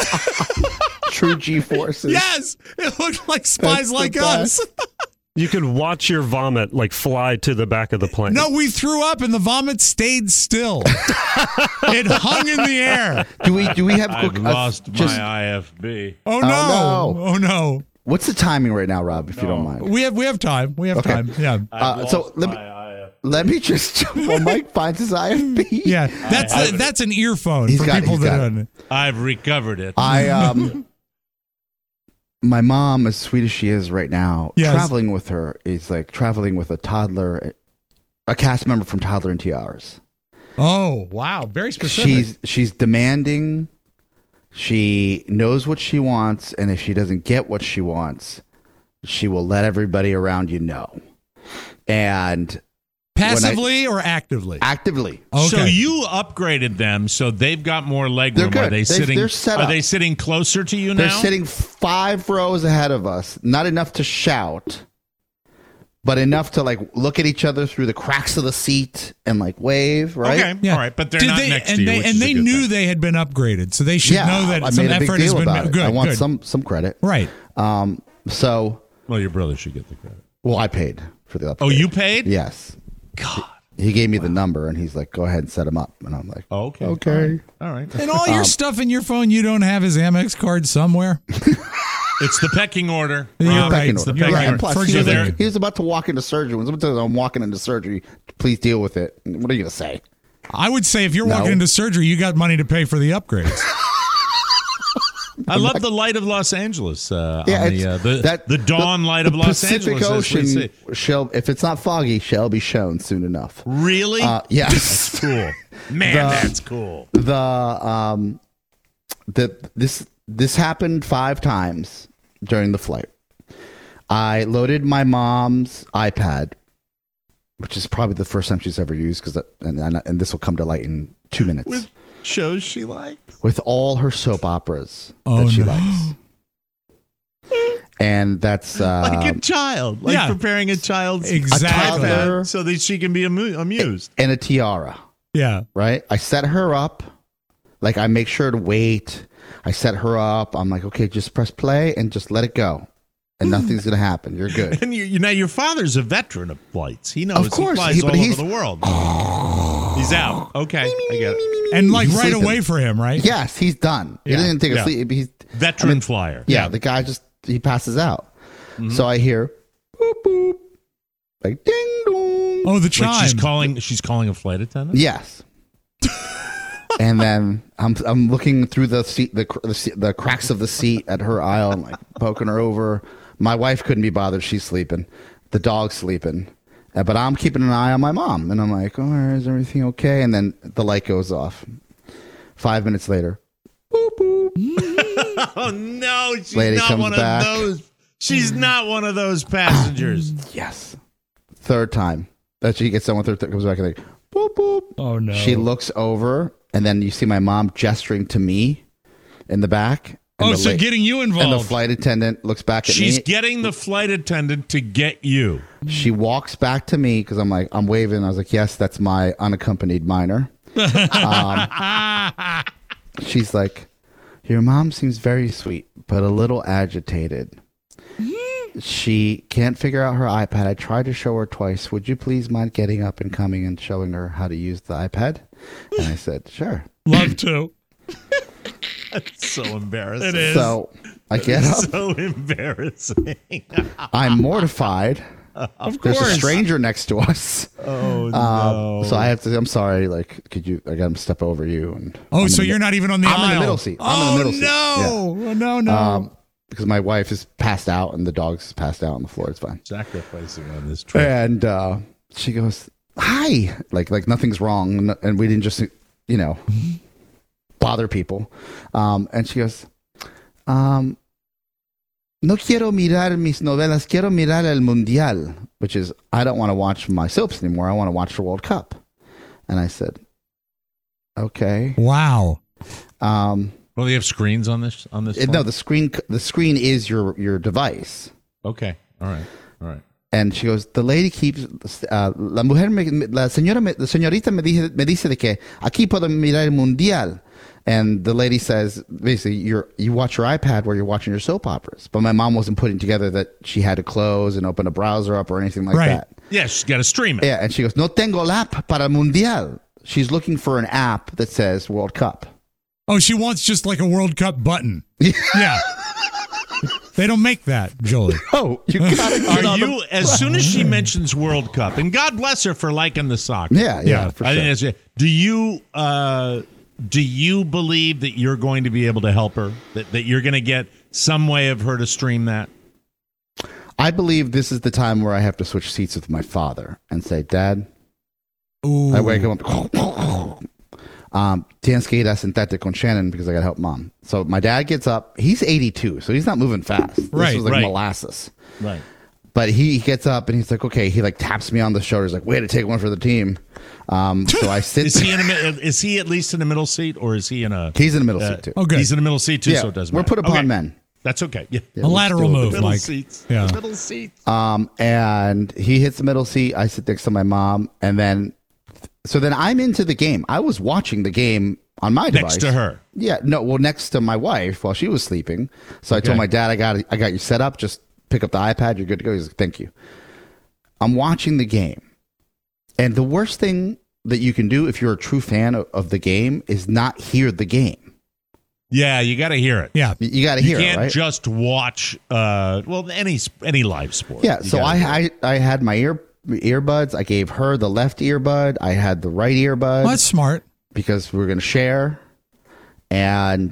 Speaker 3: True G-forces.
Speaker 5: Yes, it looked like Spies Like Us.
Speaker 7: You could watch your vomit fly to the back of the plane.
Speaker 5: No, we threw up and the vomit stayed still. It hung in the air.
Speaker 3: Do we have quick?
Speaker 2: I've lost my IFB.
Speaker 5: Oh no! Oh no!
Speaker 3: What's the timing right now, Rob? If you don't mind,
Speaker 5: we have time. We have time. Yeah.
Speaker 3: So let me just. Well, Mike finds his IFB.
Speaker 5: Yeah, that's an earphone for people that don't.
Speaker 2: I've recovered it.
Speaker 3: My mom, as sweet as she is right now, traveling with her is like traveling with a toddler, a cast member from Toddler and Tiaras.
Speaker 5: Oh, wow. Very specific.
Speaker 3: She's demanding. She knows what she wants, and if she doesn't get what she wants, she will let everybody around you know. And
Speaker 5: passively or actively?
Speaker 3: Actively.
Speaker 5: Okay.
Speaker 2: So you upgraded them, so they've got more leg room.
Speaker 3: They're good. They're set up.
Speaker 2: Are they sitting closer to you now?
Speaker 3: They're sitting 5 rows ahead of us. Not enough to shout, but enough to look at each other through the cracks of the seat and wave, right?
Speaker 2: Okay, yeah. All right, but they're not next to you.
Speaker 5: And they knew they had been upgraded, so they should know that some effort has been made.
Speaker 3: Good. I want some credit.
Speaker 5: Right.
Speaker 2: Well, your brother should get the credit.
Speaker 3: Well, I paid for the upgrade.
Speaker 2: Oh, you paid?
Speaker 3: Yes.
Speaker 2: God.
Speaker 3: He gave me the number, and he's like, go ahead and set him up. And I'm like,
Speaker 2: okay. All right.
Speaker 5: And all your stuff in your phone, you don't have his Amex card somewhere?
Speaker 2: It's the pecking order.
Speaker 5: You're right.
Speaker 3: It's the pecking order. Plus, he was about to walk into surgery. When someone says, I'm walking into surgery, please deal with it. What are you going to say?
Speaker 5: I would say if you're walking into surgery, you got money to pay for the upgrades.
Speaker 2: I love the light of Los Angeles.
Speaker 3: Yeah,
Speaker 2: the dawn light of Los
Speaker 3: Pacific
Speaker 2: Angeles.
Speaker 3: Ocean, if it's not foggy, shall be shown soon enough.
Speaker 2: Really?
Speaker 3: Yes.
Speaker 2: That's cool. Man, that's cool.
Speaker 3: This happened 5 times during the flight. I loaded my mom's iPad, which is probably the first time she's ever used, and this will come to light in 2 minutes.
Speaker 2: With shows she likes?
Speaker 3: With all her soap operas that she likes. And that's
Speaker 2: like a child, preparing a child's iPad so that she can be amused.
Speaker 3: And a tiara.
Speaker 5: Yeah.
Speaker 3: Right? I set her up. Like, I make sure to wait. I set her up. I'm like, okay, just press play and just let it go. And nothing's going to happen. You're good.
Speaker 2: And your father's a veteran of flights. He knows.
Speaker 3: Of course.
Speaker 2: He flies all over the world. He's out. Okay. I get it.
Speaker 5: And like right away for him, right?
Speaker 3: Yes, he's done. He didn't take a sleep. He's
Speaker 2: veteran flyer.
Speaker 3: Yeah, the guy he passes out. Mm-hmm. So I hear boop boop, like ding dong.
Speaker 5: Oh, the chime.
Speaker 2: Like she's calling a flight attendant?
Speaker 3: Yes. And then I'm looking through the seat, the cracks of the seat at her aisle, and like poking her over. My wife couldn't be bothered; she's sleeping. The dog's sleeping, but I'm keeping an eye on my mom, and I'm like, "Oh, is everything okay?" And then the light goes off. 5 minutes later, boop boop.
Speaker 2: Oh no, she's
Speaker 3: Lady
Speaker 2: not
Speaker 3: comes
Speaker 2: one
Speaker 3: back.
Speaker 2: of those. She's not one of those passengers.
Speaker 3: Yes. 3rd time that she gets on with her, comes back and like, boop boop.
Speaker 5: Oh no.
Speaker 3: She looks over. And then you see my mom gesturing to me in the back.
Speaker 5: So getting you involved.
Speaker 3: And the flight attendant looks back at me.
Speaker 2: She's getting the flight attendant to get you.
Speaker 3: She walks back to me because I'm waving. I was like, yes, that's my unaccompanied minor. She's like, your mom seems very sweet, but a little agitated. She can't figure out her iPad. I tried to show her twice. Would you please mind getting up and coming and showing her how to use the iPad? And I said, sure.
Speaker 5: Love to.
Speaker 2: That's so embarrassing.
Speaker 5: It is.
Speaker 3: So I get up.
Speaker 2: So embarrassing.
Speaker 3: I'm mortified.
Speaker 5: Of
Speaker 3: There's
Speaker 5: course.
Speaker 3: a stranger next to us.
Speaker 2: Oh, no.
Speaker 3: So I have to, I'm sorry, like, I got to step over you. And
Speaker 5: so you're not even on the aisle.
Speaker 3: I'm in the middle seat. I'm in the middle seat.
Speaker 5: No. Yeah. No.
Speaker 3: Because my wife is passed out and the dog's passed out on the floor. It's fine.
Speaker 2: Sacrificing on this trip.
Speaker 3: And she goes, hi. Like nothing's wrong. And we didn't just, bother people. And she goes, no quiero mirar mis novelas, quiero mirar el mundial, which is, I don't want to watch my soaps anymore. I want to watch the World Cup. And I said, okay.
Speaker 5: Wow.
Speaker 2: Well, they have screens on this.
Speaker 3: No, the screen is your device.
Speaker 2: Okay. All right.
Speaker 3: And she goes, the lady keeps, la señorita me dice de que aquí puedo mirar el mundial. And the lady says, basically, you watch your iPad where you're watching your soap operas. But my mom wasn't putting together that she had to close and open a browser up or anything like that.
Speaker 2: Yeah, she's got to stream it.
Speaker 3: Yeah, and she goes, no tengo la app para mundial. She's looking for an app that says World Cup.
Speaker 5: Oh, she wants just like a World Cup button. Yeah. They don't make that, Jolie.
Speaker 3: Oh, you got
Speaker 2: it. As soon as she mentions World Cup, and God bless her for liking the soccer.
Speaker 3: Yeah, for sure.
Speaker 2: Do you believe that you're going to be able to help her? That you're going to get some way of her to stream that?
Speaker 3: I believe this is the time where I have to switch seats with my father and say, Dad,
Speaker 5: Ooh.
Speaker 3: I wake up, tienes que ir a sentarte con Shannon because I got to help Mom. So my dad gets up. He's 82, so he's not moving fast. This was like molasses.
Speaker 2: Right.
Speaker 3: But he gets up and he's like, okay. He like taps me on the shoulder. He's like, way to take one for the team. So I sit.
Speaker 2: Is he at least in the middle seat, or is he in a?
Speaker 3: He's in the middle seat too.
Speaker 5: Oh, good.
Speaker 2: He's in the middle seat too, so it doesn't matter.
Speaker 3: We're put upon men.
Speaker 2: That's okay. Yeah.
Speaker 5: A lateral move,
Speaker 2: middle
Speaker 5: Mike.
Speaker 2: Seats.
Speaker 5: Yeah.
Speaker 2: Middle seats.
Speaker 3: And he hits the middle seat. I sit next to my mom, and then I'm into the game. I was watching the game on my device.
Speaker 2: Next to her.
Speaker 3: Yeah. No. Well, next to my wife while she was sleeping. So I told my dad, I got you set up. Just pick up the iPad. You're good to go. He's like, thank you. I'm watching the game, and the worst thing that you can do if you're a true fan of the game is not hear the game.
Speaker 2: Yeah, you got to hear it.
Speaker 5: Yeah,
Speaker 3: you got to hear it. You
Speaker 2: can't just watch. Any live sport.
Speaker 3: Yeah. So I had my earbuds. I gave her the left earbud. I had the right earbud.
Speaker 5: Well, that's smart
Speaker 3: because we were going to share. And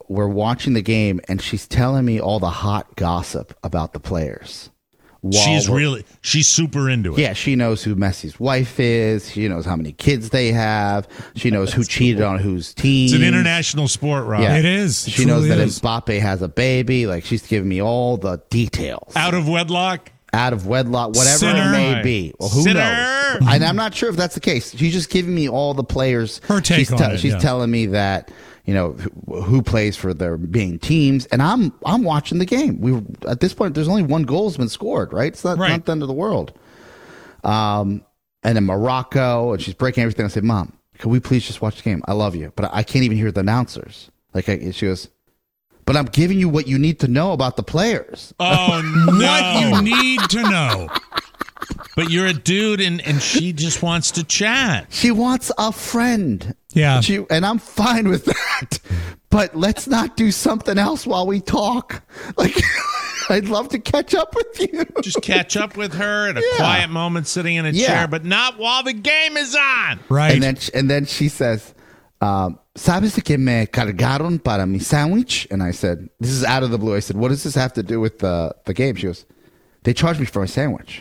Speaker 3: we're watching the game, and she's telling me all the hot gossip about the players.
Speaker 2: She's super into it.
Speaker 3: Yeah, she knows who Messi's wife is. She knows how many kids they have. She knows who cheated on whose team.
Speaker 2: It's an international sport, Rob.
Speaker 3: Yeah.
Speaker 5: It is.
Speaker 3: She knows that Mbappe has a baby. Like, she's giving me all the details.
Speaker 2: Out of wedlock,
Speaker 3: whatever
Speaker 5: Sinner.
Speaker 3: it may be. Well, who
Speaker 2: Sinner.
Speaker 3: knows? And I'm not sure if that's the case. She's just giving me all the players.
Speaker 5: Her take on it.
Speaker 3: She's telling me that, you know, who plays for their main teams, and I'm watching the game. At this point, there's only one goal's been scored, right? It's not the end of the world. And then Morocco, and she's breaking everything. I said, Mom, can we please just watch the game? I love you, but I can't even hear the announcers. She goes, but I'm giving you what you need to know about the players.
Speaker 2: Oh, no.
Speaker 5: What you need to know.
Speaker 2: But you're a dude, and she just wants to chat.
Speaker 3: She wants a friend.
Speaker 5: Yeah.
Speaker 3: And I'm fine with that. But let's not do something else while we talk. Like, I'd love to catch up with you.
Speaker 2: Just catch up with her at a quiet moment sitting in a chair, but not while the game is on.
Speaker 5: Right.
Speaker 3: And then she says, ¿Sabes que me cargaron para mi sandwich? And I said, this is out of the blue. I said, what does this have to do with the game? She goes, they charged me for a sandwich.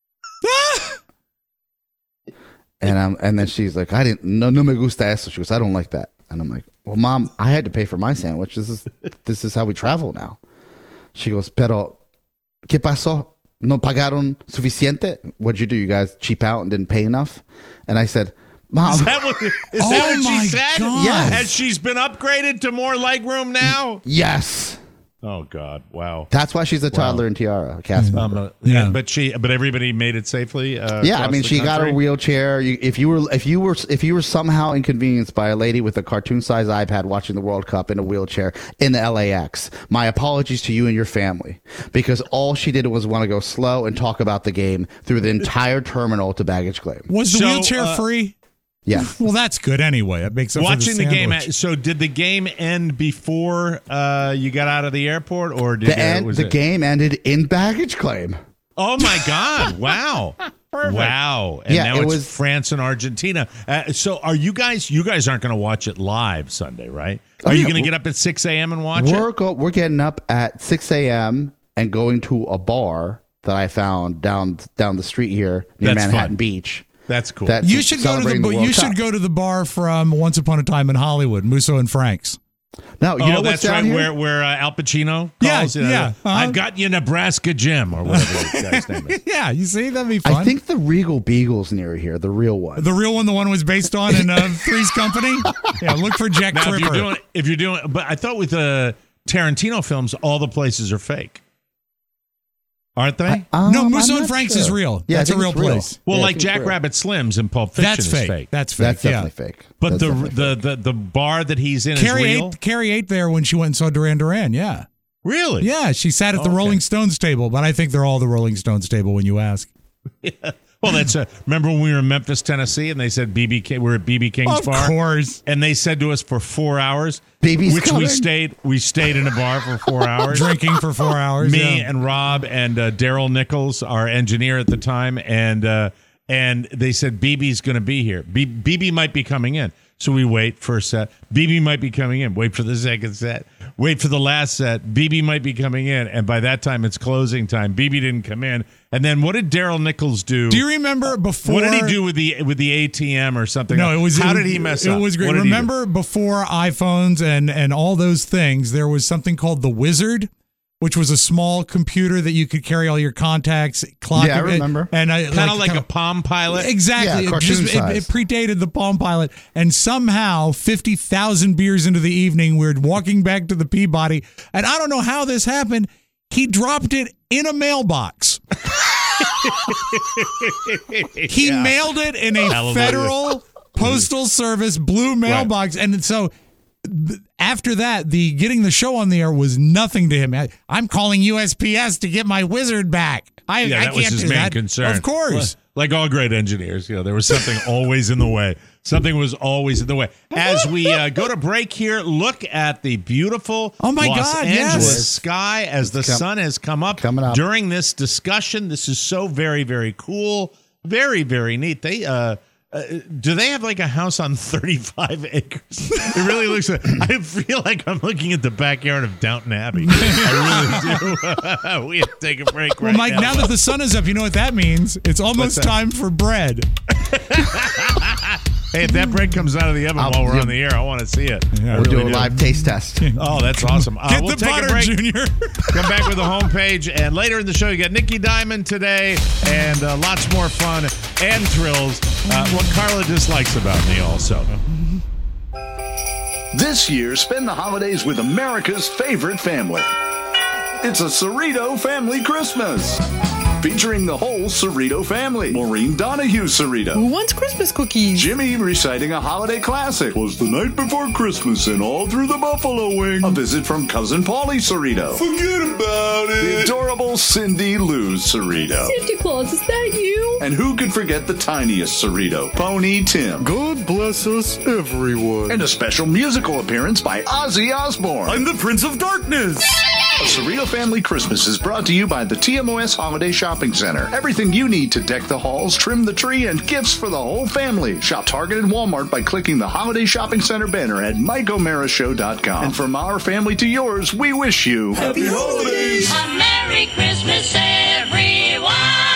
Speaker 3: And then she's like, no me gusta eso. She goes, I don't like that. And I'm like, well, Mom, I had to pay for my sandwich. This is how we travel now. She goes, pero ¿qué pasó? No pagaron suficiente? What'd you do? You guys cheap out and didn't pay enough? And I said, Mom.
Speaker 2: Is that what she said?
Speaker 5: God.
Speaker 3: Yes.
Speaker 2: Has she's been upgraded to more legroom now?
Speaker 3: Yes.
Speaker 2: Oh God! Wow.
Speaker 3: That's why she's a toddler in tiara, cast member.
Speaker 2: Yeah, but everybody made it safely.
Speaker 3: Yeah, I mean, she got a wheelchair. If you were somehow inconvenienced by a lady with a cartoon-sized iPad watching the World Cup in a wheelchair in the LAX, my apologies to you and your family, because all she did was want to go slow and talk about the game through the entire terminal to baggage claim.
Speaker 5: Was the wheelchair free?
Speaker 3: Yeah.
Speaker 5: Well, that's good anyway. It makes up
Speaker 2: watching
Speaker 5: for the
Speaker 2: game.
Speaker 5: sandwich.
Speaker 2: So, did the game end before you got out of the airport, or did
Speaker 3: the game ended in baggage claim?
Speaker 2: Oh my God! Wow. Wow. And now it's France and Argentina. So are you guys aren't going to watch it live Sunday, right? Are you going to get up at 6 a.m. and watch it?
Speaker 3: We're getting up at 6 a.m. and going to a bar that I found down the street here near Manhattan Beach.
Speaker 2: That's cool.
Speaker 5: You should go to the bar from Once Upon a Time in Hollywood, Musso and Frank's.
Speaker 3: No, you know what's
Speaker 2: that's right.
Speaker 3: here?
Speaker 2: Where Al Pacino calls.
Speaker 5: Yeah.
Speaker 2: I've got you, Nebraska Jim, or whatever the guy's name is.
Speaker 5: Yeah, you see, that'd be fun.
Speaker 3: I think the Regal Beagle's near here, the real one.
Speaker 5: The real one, the one was based on in Three's Company. Yeah, look for Jack Tripper.
Speaker 2: If you're doing, but I thought with the Tarantino films, all the places are fake. Aren't they?
Speaker 5: No, Musso and Frank's is real.
Speaker 3: Yeah,
Speaker 5: that's a real place.
Speaker 2: Well, like Jackrabbit Slims in Pulp Fiction is fake.
Speaker 5: That's fake.
Speaker 3: That's definitely fake.
Speaker 2: But the bar that he's in is real?
Speaker 5: Carrie ate there when she went and saw Duran Duran, yeah.
Speaker 2: Really?
Speaker 5: Yeah, she sat at the Rolling Stones table, but I think they're all the Rolling Stones table when you ask.
Speaker 2: Yeah. Well, that's remember when we were in Memphis, Tennessee, and they said we're at BB King's bar?
Speaker 5: Of course.
Speaker 2: And they said to us for 4 hours,
Speaker 3: BB's coming.
Speaker 2: we stayed in a bar for 4 hours.
Speaker 5: Drinking for 4 hours.
Speaker 2: Me and Rob and Daryl Nichols, our engineer at the time, and they said BB's going to be here. BB might be coming in. So we wait for a set. BB might be coming in. Wait for the second set. Wait for the last set. BB might be coming in. And by that time, it's closing time. BB didn't come in. And then what did Daryl Nichols do?
Speaker 5: Do you remember before?
Speaker 2: What did he do with the ATM or something?
Speaker 5: No, it was.
Speaker 2: How did he mess up?
Speaker 5: It was great. Remember before iPhones and all those things, there was something called the Wizard, which was a small computer that you could carry all your contacts, clock.
Speaker 3: Yeah, I remember.
Speaker 5: And
Speaker 2: kind of like a Palm Pilot.
Speaker 5: Exactly.
Speaker 3: Yeah,
Speaker 5: it predated the Palm Pilot. And somehow, 50,000 beers into the evening, we're walking back to the Peabody. And I don't know how this happened. He dropped it in a mailbox. He mailed it in a Federal Postal Service blue mailbox. Right. And so after that, getting the show on the air was nothing to him. I'm calling USPS to get my Wizard back. I
Speaker 2: that was
Speaker 5: can't
Speaker 2: his
Speaker 5: do
Speaker 2: main
Speaker 5: that.
Speaker 2: concern.
Speaker 5: Of course.
Speaker 2: Like all great engineers, there was something always in the way. Something was always in the way. As we go to break here, look at the beautiful Los Angeles sky as the sun has come up during this discussion. This is so very, very cool. Very, very neat. They do they have like a house on 35 acres? It really looks like, I feel like I'm looking at the backyard of Downton Abbey. I really do. We have to take a break
Speaker 5: well, Mike, now that the sun is up, you know what that means? It's almost time for bread.
Speaker 2: Hey, if that bread comes out of the oven while we're on the air, I want to see it.
Speaker 3: Yeah, we'll do a live taste test.
Speaker 2: Oh, that's awesome.
Speaker 5: Get
Speaker 2: we'll
Speaker 5: the
Speaker 2: take
Speaker 5: butter,
Speaker 2: a break.
Speaker 5: Junior.
Speaker 2: Come back with the homepage. And later in the show, you got Nikki Diamond today and lots more fun and thrills. What Carla dislikes about me also.
Speaker 9: This year, spend the holidays with America's favorite family. It's a Cerrito Family Christmas. Featuring the whole Cerrito family. Maureen Donahue Cerrito.
Speaker 10: Who wants Christmas cookies?
Speaker 9: Jimmy reciting a holiday classic. Was the night before Christmas and all through the buffalo wing. A visit from cousin Paulie Cerrito. Forget about it. The adorable Cindy Lou Cerrito.
Speaker 10: Santa Claus, is that you?
Speaker 9: And who could forget the tiniest Cerrito, Pony Tim.
Speaker 11: God bless us, everyone.
Speaker 9: And a special musical appearance by Ozzy Osbourne.
Speaker 11: I'm the Prince of Darkness.
Speaker 9: A Cerrito Family Christmas is brought to you by the TMOS Holiday Shopping Center. Everything you need to deck the halls, trim the tree, and gifts for the whole family. Shop Target and Walmart by clicking the Holiday Shopping Center banner at MikeO'MaraShow.com. And from our family to yours, we wish you
Speaker 11: Happy Holidays!
Speaker 8: A Merry Christmas, everyone!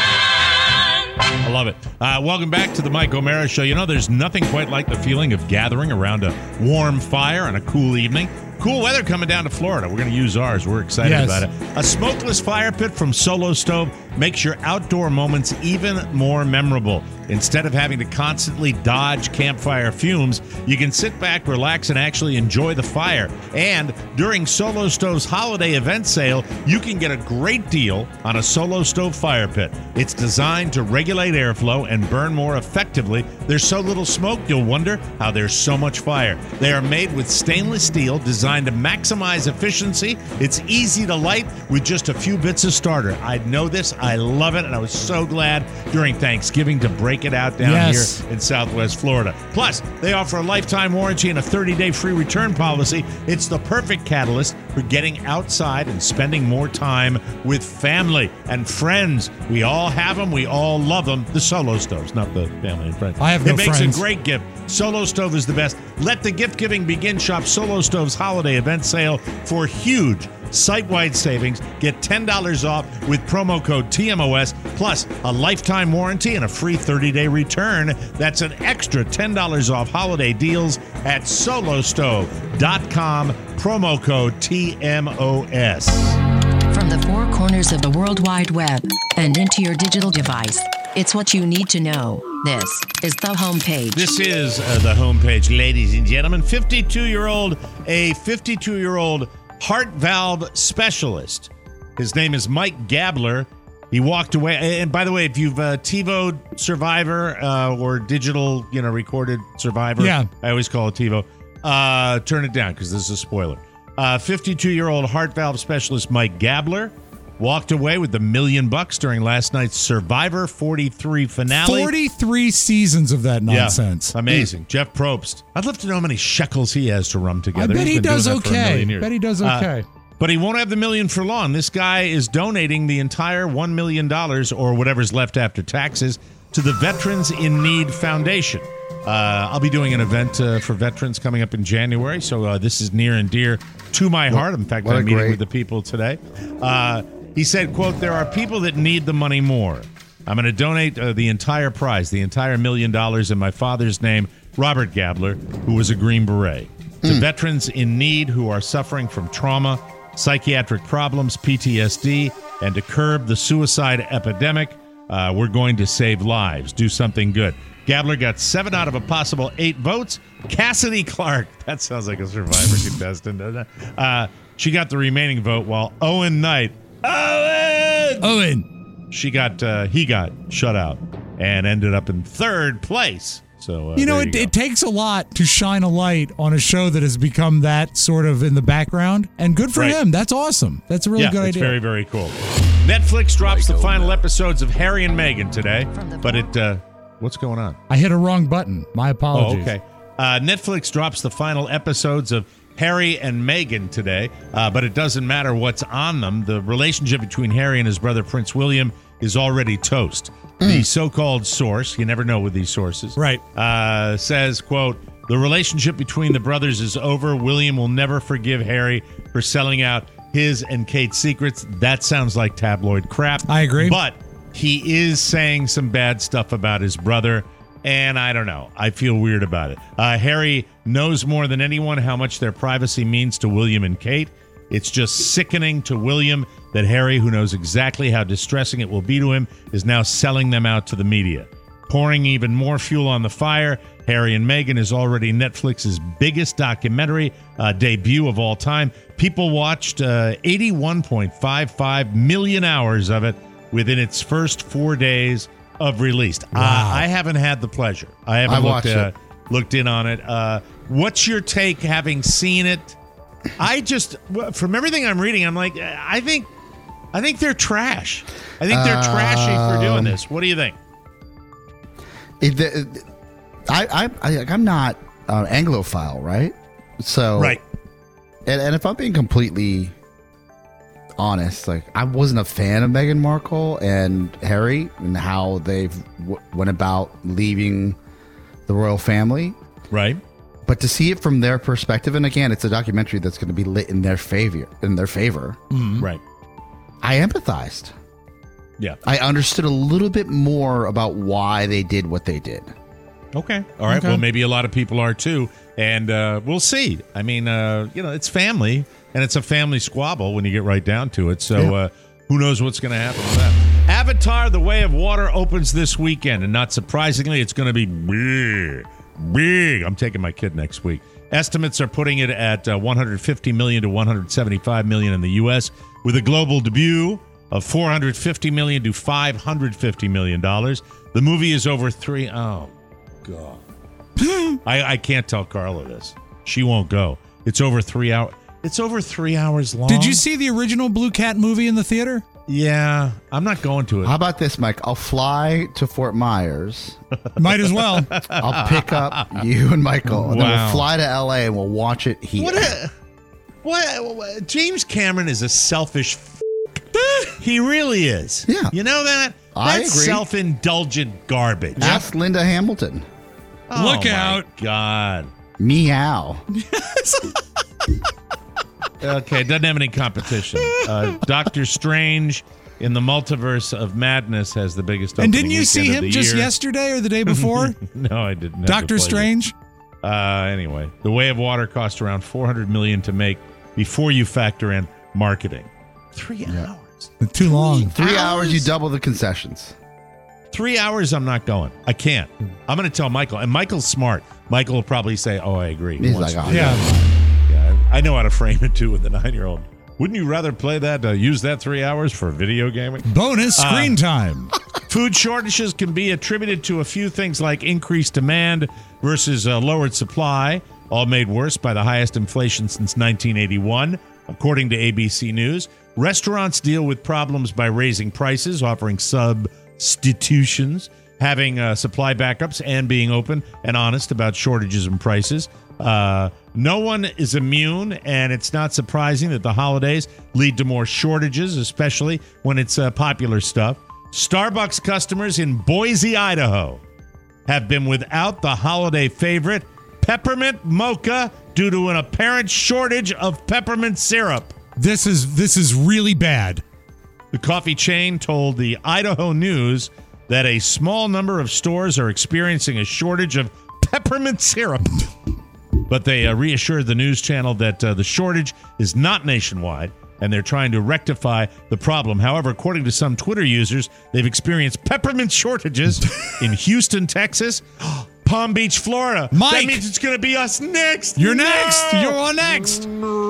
Speaker 2: I love it. Welcome back to the Mike O'Mara Show. You know, there's nothing quite like the feeling of gathering around a warm fire on a cool evening. Cool weather coming down to Florida. We're going to use ours. We're excited about it. A smokeless fire pit from Solo Stove makes your outdoor moments even more memorable. Instead of having to constantly dodge campfire fumes, you can sit back, relax, and actually enjoy the fire. And during Solo Stove's holiday event sale, you can get a great deal on a Solo Stove fire pit. It's designed to regulate airflow and burn more effectively. There's so little smoke, you'll wonder how there's so much fire. They are made with stainless steel, designed to maximize efficiency. It's easy to light with just a few bits of starter. I know this. I love it, and I was so glad during Thanksgiving to break it out down here in Southwest Florida. Plus, they offer a lifetime warranty and a 30-day free return policy. It's the perfect catalyst for getting outside and spending more time with family and friends. We all have them. We all love them. The Solo Stoves, not the family and friends.
Speaker 5: I have no friends.
Speaker 2: It makes a great gift. Solo Stove is the best. Let the gift giving begin. Shop Solo Stove's holiday event sale for huge site-wide savings. Get $10 off with promo code TMOS, plus a lifetime warranty and a free 30-day return. That's an extra $10 off holiday deals at solostove.com, promo code TMOS.
Speaker 12: From the four corners of the World Wide Web and into your digital device, it's what you need to know. This is the homepage.
Speaker 2: This is the homepage, ladies and gentlemen. A 52-year-old heart valve specialist. His name is Mike Gabler. He walked away. And by the way, if you've TiVo'd Survivor or digital, recorded Survivor, I always call it TiVo, turn it down because this is a spoiler. 52-year-old heart valve specialist Mike Gabler walked away with $1 million during last night's Survivor 43 finale.
Speaker 5: 43 seasons of that nonsense.
Speaker 2: Yeah, amazing. Jeff Probst. I'd love to know how many shekels he has to rum together.
Speaker 5: I bet he does okay. But
Speaker 2: he won't have the $1 million for long. This guy is donating the entire $1 million, or whatever's left after taxes, to the Veterans in Need Foundation. I'll be doing an event for veterans coming up in January, so this is near and dear to my heart. In fact, I'm meeting with the people today. He said, quote, "There are people that need the money more. I'm going to donate the entire prize, the entire $1 million in my father's name, Robert Gabler, who was a Green Beret, to veterans in need who are suffering from trauma, psychiatric problems, PTSD, and to curb the suicide epidemic. We're going to save lives, do something good." Gabler got 7 out of a possible 8 votes. Cassidy Clark, that sounds like a Survivor contestant, doesn't it? She got the remaining vote, while Owen Knight, he got shut out and ended up in 3rd place. So
Speaker 5: it takes a lot to shine a light on a show that has become that sort of in the background, and good for him. That's awesome. That's a really good idea.
Speaker 2: It's very, very cool. Netflix drops the final episodes of Harry and Meghan today, but what's going on?
Speaker 5: I hit a wrong button. My apologies.
Speaker 2: Oh, okay. Netflix drops the final episodes of Harry and Meghan today, but it doesn't matter what's on them. The relationship between Harry and his brother Prince William is already toast. The so-called source, you never know with these sources,
Speaker 5: right?
Speaker 2: Says, quote, the relationship between the brothers is over. William will never forgive Harry for selling out his and Kate's secrets. That sounds like tabloid crap.
Speaker 5: I agree.
Speaker 2: But he is saying some bad stuff about his brother, and I don't know. I feel weird about it. Harry knows more than anyone how much their privacy means to William and Kate. It's just sickening to William that Harry, who knows exactly how distressing it will be to him, is now selling them out to the media. Pouring even more fuel on the fire, Harry and Meghan is already Netflix's biggest documentary debut of all time. People watched 81.55 million hours of it within its first 4 days of release.
Speaker 5: Wow.
Speaker 2: I haven't had the pleasure. I haven't looked in on it. What's your take having seen it? From everything I'm reading, I'm like, I think they're trash. I think they're trashy for doing this. What do you think?
Speaker 3: I'm not Anglophile, right? So,
Speaker 2: right.
Speaker 3: And if I'm being completely honest, like I wasn't a fan of Meghan Markle and Harry and how they went about leaving the royal family,
Speaker 2: right?
Speaker 3: But to see it from their perspective, and again, it's a documentary that's going to be lit in their favor.
Speaker 2: Right.
Speaker 3: I empathized.
Speaker 2: Yeah.
Speaker 3: I understood a little bit more about why they did what they did.
Speaker 2: Okay. All right. Okay. Well, maybe a lot of people are too. And we'll see. I mean, it's family, and it's a family squabble when you get right down to it. So who knows what's going to happen with that. Avatar, The Way of Water opens this weekend. And not surprisingly, it's going to be big. I'm taking my kid next week. Estimates are putting it at $150 million to $175 million in the U.S., with a global debut of $450 million to $550 million. The movie is over Oh, God. I can't tell Carla this. She won't go. It's over 3 hours. It's over 3 hours long.
Speaker 5: Did you see the original Blue Cat movie in the theater?
Speaker 2: Yeah, I'm not going to it.
Speaker 3: How about this, Mike? I'll fly to Fort Myers.
Speaker 5: Might as well.
Speaker 3: I'll pick up you and Michael, and then we'll fly to L.A. and we'll watch it here.
Speaker 2: What? James Cameron is a selfish He really is.
Speaker 3: Yeah.
Speaker 2: You know that?
Speaker 3: I
Speaker 2: That's
Speaker 3: agree.
Speaker 2: Self-indulgent garbage.
Speaker 3: Ask Linda Hamilton.
Speaker 2: Oh,
Speaker 5: Look out.
Speaker 2: God.
Speaker 3: Meow.
Speaker 2: Okay, doesn't have any competition. Doctor Strange in the Multiverse of Madness has the biggest opening.
Speaker 5: And didn't you see him just
Speaker 2: year.
Speaker 5: yesterday or the day before?
Speaker 2: No, I didn't.
Speaker 5: Doctor Strange?
Speaker 2: Anyway, The Way of Water cost around $400 million to make before you factor in marketing. 3 hours.
Speaker 5: Too long.
Speaker 3: 3 hours, you double the concessions.
Speaker 2: 3 hours, I'm not going. I can't. I'm going to tell Michael. And Michael's smart. Michael will probably say, oh, I agree.
Speaker 3: He's like, oh,
Speaker 2: yeah. I know how to frame it, too, with the 9-year-old. Wouldn't you rather play that, use that 3 hours for video gaming?
Speaker 5: Bonus screen time.
Speaker 2: Food shortages can be attributed to a few things like increased demand versus lowered supply, all made worse by the highest inflation since 1981, according to ABC News. Restaurants deal with problems by raising prices, offering substitutions, having supply backups, and being open and honest about shortages and prices. No one is immune, and it's not surprising that the holidays lead to more shortages, especially when it's popular stuff. Starbucks customers in Boise, Idaho, have been without the holiday favorite, peppermint mocha, due to an apparent shortage of peppermint syrup.
Speaker 5: This is really bad.
Speaker 2: The coffee chain told the Idaho News that a small number of stores are experiencing a shortage of peppermint syrup. But they reassured the news channel that the shortage is not nationwide, and they're trying to rectify the problem. However, according to some Twitter users, they've experienced peppermint shortages in Houston, Texas, Palm Beach, Florida.
Speaker 5: Mike!
Speaker 2: That means it's going to be us next.
Speaker 5: You're next. You're on next.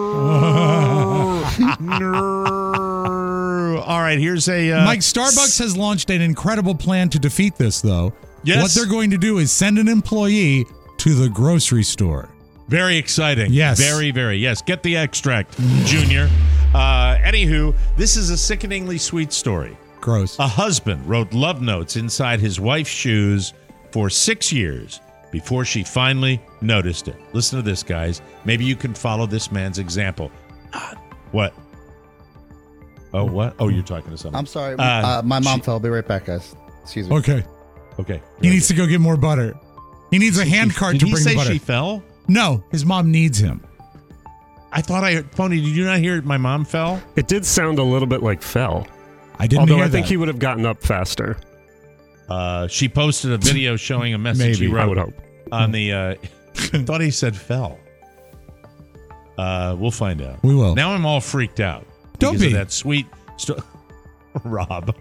Speaker 2: All right, here's a...
Speaker 5: Mike, Starbucks has launched an incredible plan to defeat this, though.
Speaker 2: Yes.
Speaker 5: What they're going to do is send an employee to the grocery store.
Speaker 2: Very exciting.
Speaker 5: Yes.
Speaker 2: Very, very. Yes. Get the extract, Junior. Anywho, this is a sickeningly sweet story.
Speaker 5: Gross.
Speaker 2: A husband wrote love notes inside his wife's shoes for 6 years before she finally noticed it. Listen to this, guys. Maybe you can follow this man's example. What? Oh, what? Oh, you're talking to someone.
Speaker 3: I'm sorry. My mom fell. I'll be right back, guys. Excuse me.
Speaker 5: Okay.
Speaker 2: He
Speaker 5: needs to go get more butter. He needs a hand cart to bring butter.
Speaker 2: Did he say she fell?
Speaker 5: No, his mom needs him.
Speaker 2: I thought I heard, Pony, did you not hear my mom fell?
Speaker 7: It did sound a little bit like fell.
Speaker 5: I didn't
Speaker 7: Although
Speaker 5: hear
Speaker 7: I think
Speaker 5: that.
Speaker 7: he would have gotten up faster.
Speaker 2: She posted a video showing a message he
Speaker 7: Maybe,
Speaker 2: wrote
Speaker 7: I would hope.
Speaker 2: on the. I thought he said fell. We'll find out.
Speaker 5: We will.
Speaker 2: Now I'm all freaked out.
Speaker 5: Don't
Speaker 2: because
Speaker 5: be.
Speaker 2: of that sweet. Rob,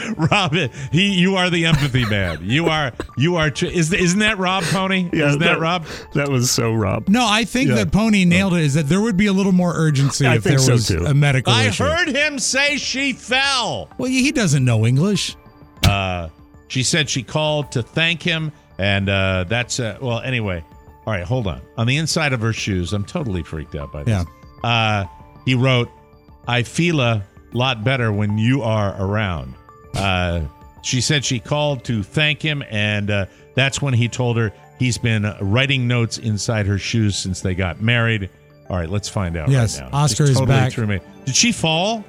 Speaker 2: you are the empathy man. You are. Isn't that Rob, Pony?
Speaker 7: Yeah,
Speaker 2: isn't that Rob?
Speaker 7: That was so Rob.
Speaker 5: No, I think that Pony nailed it. Is that there would be a little more urgency if there was a medical issue.
Speaker 2: I heard him say she fell.
Speaker 5: Well, he doesn't know English.
Speaker 2: She said she called to thank him, and that's well. Anyway, all right, hold on. On the inside of her shoes, I'm totally freaked out by this.
Speaker 5: Yeah.
Speaker 2: He wrote, "I feel a lot better when you are around." She said she called to thank him, and that's when he told her he's been writing notes inside her shoes since they got married. All right, let's find out.
Speaker 5: Yes,
Speaker 2: right now.
Speaker 5: Oscar
Speaker 2: Just
Speaker 5: is
Speaker 2: totally
Speaker 5: back.
Speaker 2: threw me. Did she fall?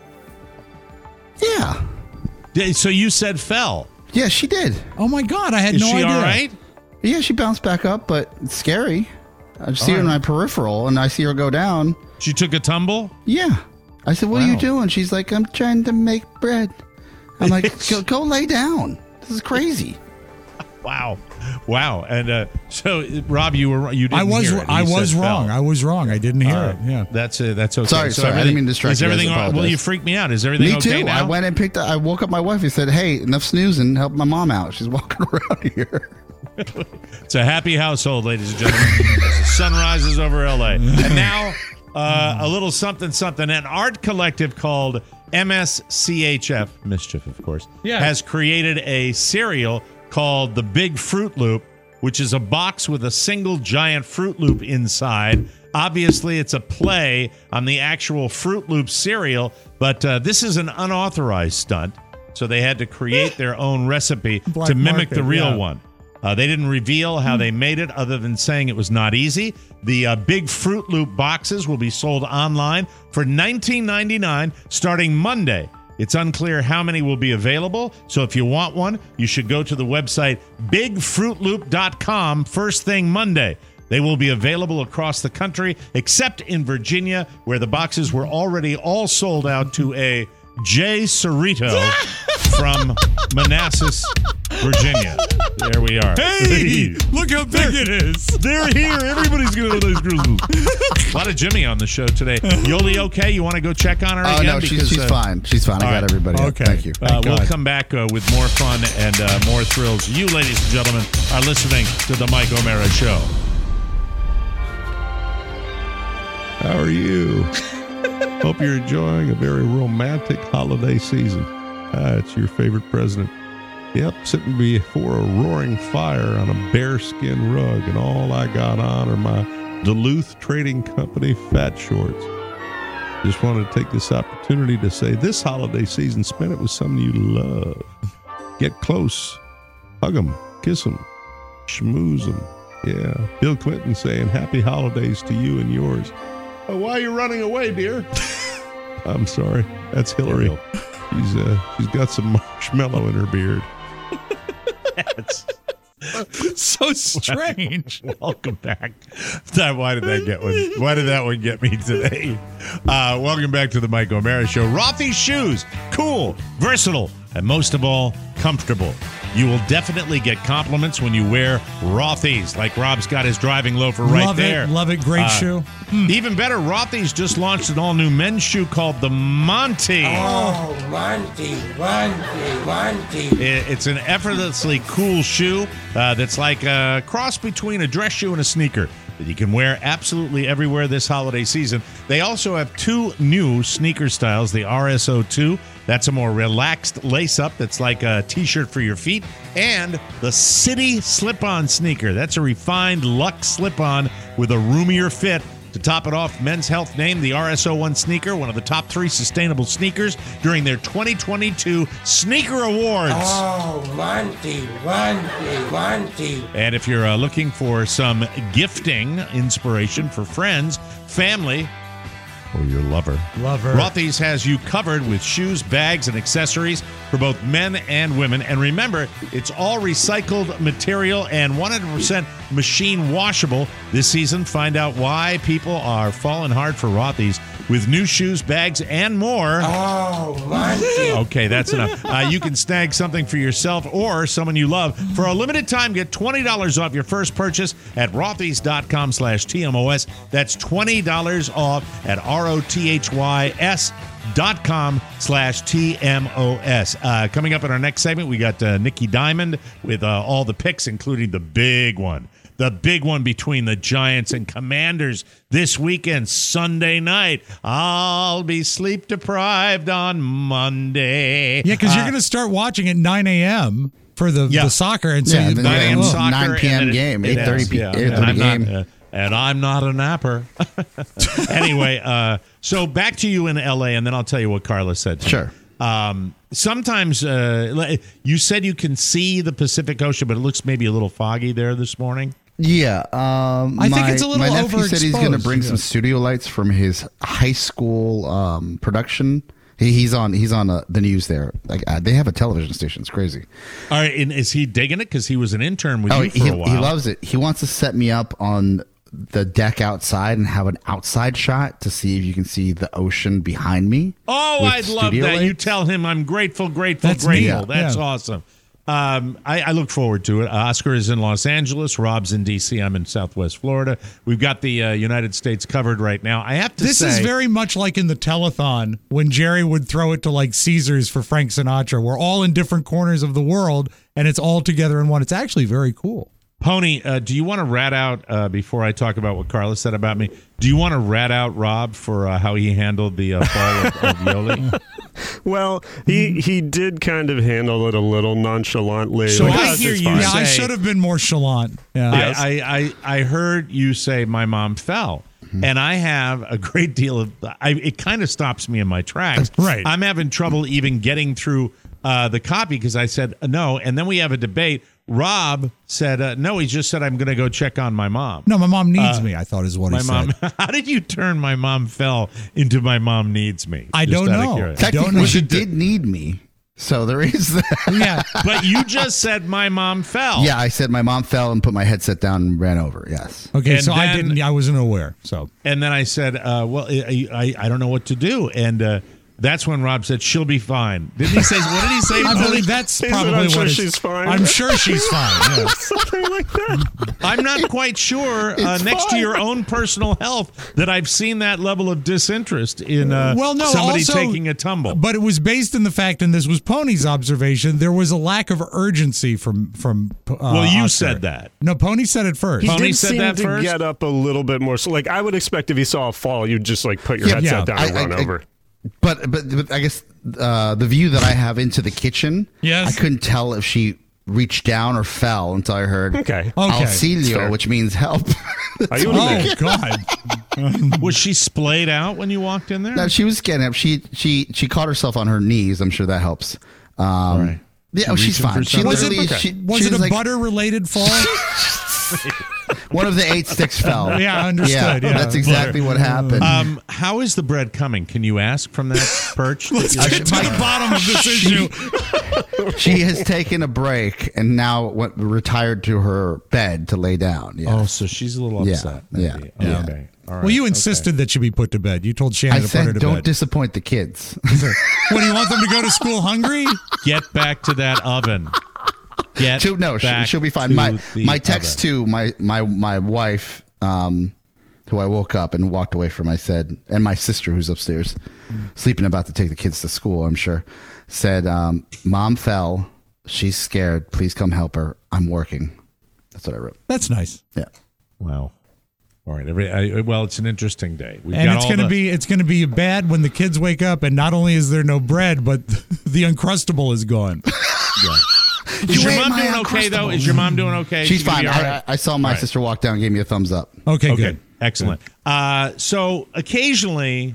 Speaker 3: Yeah.
Speaker 2: So you said fell.
Speaker 3: Yeah, she did.
Speaker 5: Oh my God, I had
Speaker 2: Is
Speaker 5: no
Speaker 2: she
Speaker 5: idea.
Speaker 2: all right?
Speaker 3: Yeah, she bounced back up, but it's scary. I see her in my peripheral, and I see her go down.
Speaker 2: She took a tumble?
Speaker 3: Yeah. I said, what are you doing? She's like, I'm trying to make bread. I'm like, go lay down. This is crazy.
Speaker 2: Wow. And so, Rob, you didn't hear it.
Speaker 5: I was wrong. I was wrong. I didn't hear it. Yeah.
Speaker 2: That's okay.
Speaker 3: Sorry, I didn't mean to distract
Speaker 2: Is everything
Speaker 3: you. Guys,
Speaker 2: well, you freaked me out. Is everything
Speaker 3: me
Speaker 2: okay
Speaker 3: too.
Speaker 2: now?
Speaker 3: I went and I woke up my wife and said, hey, enough snoozing. Help my mom out. She's walking around here.
Speaker 2: It's a happy household, ladies and gentlemen. As the sun rises over L.A. And now, a little something. An art collective called MSCHF, Mischief, of course, has created a cereal called the Big Fruit Loop, which is a box with a single giant Fruit Loop inside. Obviously, it's a play on the actual Fruit Loop cereal, but this is an unauthorized stunt, so they had to create their own recipe to mimic the real one. They didn't reveal how they made it other than saying it was not easy. The Big Fruit Loop boxes will be sold online for $19.99 starting Monday. It's unclear how many will be available, so if you want one, you should go to the website bigfruitloop.com first thing Monday. They will be available across the country, except in Virginia, where the boxes were already all sold out to a Jay Cerrito from Manassas, Virginia. There we are.
Speaker 5: Hey, look how big it is.
Speaker 2: They're here. Everybody's going to those Christmas. A lot of Jimmy on the show today. Yoli, okay? You want to go check on her again?
Speaker 3: No, she's fine. She's fine. I got everybody.
Speaker 2: Okay.
Speaker 3: Thank you.
Speaker 2: We'll come back with more fun and more thrills. You, ladies and gentlemen, are listening to The Mike O'Mara Show.
Speaker 13: How are you? Hope you're enjoying a very romantic holiday season. It's your favorite president. Yep, sitting before a roaring fire on a bearskin rug, and all I got on are my Duluth Trading Company fat shorts. Just wanted to take this opportunity to say this holiday season, spend it with someone you love. Get close, hug them, kiss them, schmooze them. Yeah, Bill Clinton saying happy holidays to you and yours. Oh, why are you running away, dear? I'm sorry. That's Hillary. She's got some marshmallow in her beard.
Speaker 2: That's
Speaker 5: so strange.
Speaker 2: Welcome back. Why did that one get me today? Welcome back to the Mike O'Mara Show. Rothy's shoes, cool, versatile, and most of all, comfortable. You will definitely get compliments when you wear Rothy's, like Rob's got his driving loafer right there.
Speaker 5: Love it. Great shoe.
Speaker 2: Even better, Rothy's just launched an all-new men's shoe called the Monty.
Speaker 14: Oh, Monty.
Speaker 2: It's an effortlessly cool shoe that's like a cross between a dress shoe and a sneaker that you can wear absolutely everywhere this holiday season. They also have two new sneaker styles, the RSO2. That's a more relaxed lace-up that's like a T-shirt for your feet. And the City Slip-On sneaker. That's a refined luxe slip-on with a roomier fit. To top it off, Men's Health named the RSO1 sneaker one of the top 3 sustainable sneakers during their 2022 Sneaker Awards.
Speaker 14: Oh, Monty.
Speaker 2: And if you're looking for some gifting inspiration for friends, family, or your lover. Rothy's has you covered with shoes, bags, and accessories for both men and women. And remember, it's all recycled material and 100% machine washable. This season, find out why people are falling hard for Rothy's with new shoes, bags, and more.
Speaker 14: Oh, Monty.
Speaker 2: Okay, that's enough. You can snag something for yourself or someone you love. For a limited time, get $20 off your first purchase at rothys.com/TMOS. That's $20 off at ROTHYS.com/TMOS. Coming up in our next segment, we got Nikki Diamond with all the picks, including the big one. The big one between the Giants and Commanders this weekend, Sunday night. I'll be sleep deprived on Monday.
Speaker 5: Yeah, because you're going to start watching at 9 a.m. for the soccer. And so
Speaker 3: 9 a.m. soccer. 9 p.m. game, 8:30 game.
Speaker 2: And I'm not a napper. Anyway, so back to you in L.A., and then I'll tell you what Carla said.
Speaker 3: Sure.
Speaker 2: Sometimes you said you can see the Pacific Ocean, but it looks maybe a little foggy there this morning.
Speaker 3: Yeah,
Speaker 5: I think it's a little overexposed.
Speaker 3: My nephew said he's going to bring some studio lights from his high school production. He's on the news there. Like they have a television station. It's crazy.
Speaker 2: All right, and is he digging it? Because he was an intern with you for a while.
Speaker 3: He loves it. He wants to set me up on the deck outside and have an outside shot to see if you can see the ocean behind me.
Speaker 2: Oh, I'd love that.
Speaker 3: Lights.
Speaker 2: You tell him I'm grateful. That's
Speaker 3: neat.
Speaker 2: That's awesome. I look forward to it. Oscar is in Los Angeles. Rob's in D.C. I'm in Southwest Florida. We've got the United States covered right now. I have to say,
Speaker 5: this is very much like in the telethon when Jerry would throw it to like Caesars for Frank Sinatra. We're all in different corners of the world, and it's all together in one. It's actually very cool.
Speaker 2: Pony, do you want to rat out, before I talk about what Carla said about me, do you want to rat out Rob for how he handled the fall of Yoli?
Speaker 7: Well, he did kind of handle it a little nonchalantly.
Speaker 2: So I hear you say...
Speaker 5: Yeah, I should have been more chalant. Yeah.
Speaker 2: Yes. I heard you say my mom fell. Mm-hmm. And I have a great deal of... it kind of stops me in my tracks.
Speaker 5: Right.
Speaker 2: I'm having trouble even getting through the copy because I said no. And then we have a debate. Rob said, no, he just said, I'm going to go check on my mom.
Speaker 5: No, my mom needs me, I thought is what he said.
Speaker 2: How did you turn my mom fell into my mom needs me?
Speaker 5: I don't know.
Speaker 3: Technically, she did need me. So there is that.
Speaker 5: Yeah.
Speaker 2: But you just said my mom fell.
Speaker 3: Yeah, I said my mom fell and put my headset down and ran over. Yes.
Speaker 5: Okay,
Speaker 2: and
Speaker 5: so
Speaker 2: then,
Speaker 5: I wasn't aware. So.
Speaker 2: And then I said, well, I don't know what to do. And that's when Rob said, she'll be fine. Didn't he say, what did he say?
Speaker 5: I believe that's probably
Speaker 7: I'm
Speaker 5: what
Speaker 7: sure she's fine.
Speaker 5: I'm sure she's fine. Yeah.
Speaker 7: Something like that.
Speaker 2: I'm not quite sure, next to your own personal health, that I've seen that level of disinterest in somebody taking a tumble.
Speaker 5: But it was based in the fact, and this was Pony's observation, there was a lack of urgency from
Speaker 2: well, you
Speaker 5: Oscar.
Speaker 2: said that.
Speaker 5: No, Pony said it first.
Speaker 7: He
Speaker 2: Pony
Speaker 7: did
Speaker 2: said
Speaker 7: seem
Speaker 2: that
Speaker 7: to
Speaker 2: first?
Speaker 7: get up a little bit more. So, like, I would expect if he saw a fall, you'd just, like, put your headset down and run over.
Speaker 3: But I guess the view that I have into the kitchen,
Speaker 5: yes.
Speaker 3: I couldn't tell if she reached down or fell until I heard auxilio, which means help.
Speaker 5: Oh, God.
Speaker 2: Was she splayed out when you walked in there?
Speaker 3: No, she was getting up. She caught herself on her knees. I'm sure that helps.
Speaker 2: Right.
Speaker 3: Yeah, she's fine. She
Speaker 5: was
Speaker 3: literally,
Speaker 5: was it a butter-related fall?
Speaker 3: One of the 8 sticks fell.
Speaker 5: Yeah, understood. Yeah,
Speaker 3: that's exactly what happened.
Speaker 2: How is the bread coming? Can you ask from that perch?
Speaker 5: Let's get to the bottom of this issue.
Speaker 3: She has taken a break and now retired to her bed to lay down. Yes.
Speaker 2: Oh, so she's a little upset.
Speaker 3: Yeah.
Speaker 2: Okay. All right.
Speaker 5: Well, you insisted that she be put to bed. You told Shannon to put her to
Speaker 3: don't
Speaker 5: bed.
Speaker 3: disappoint the kids.
Speaker 5: What, do you want them to go to school hungry?
Speaker 2: Get back to that oven.
Speaker 3: She'll be fine. My text to my wife, who I woke up and walked away from, I said, and my sister who's upstairs sleeping, about to take the kids to school, I'm sure, said, Mom fell. She's scared. Please come help her. I'm working. That's what I wrote.
Speaker 5: That's nice.
Speaker 3: Yeah.
Speaker 2: Wow. All right. Well, it's an interesting day.
Speaker 5: And it's going to be bad when the kids wake up, and not only is there no bread, but the Uncrustable is gone.
Speaker 2: Yeah. Is your mom doing okay, though? Is your mom doing okay?
Speaker 3: She's fine.
Speaker 2: Right?
Speaker 3: I saw my sister walk down and gave me a thumbs up.
Speaker 5: Okay, good.
Speaker 2: Excellent. So occasionally,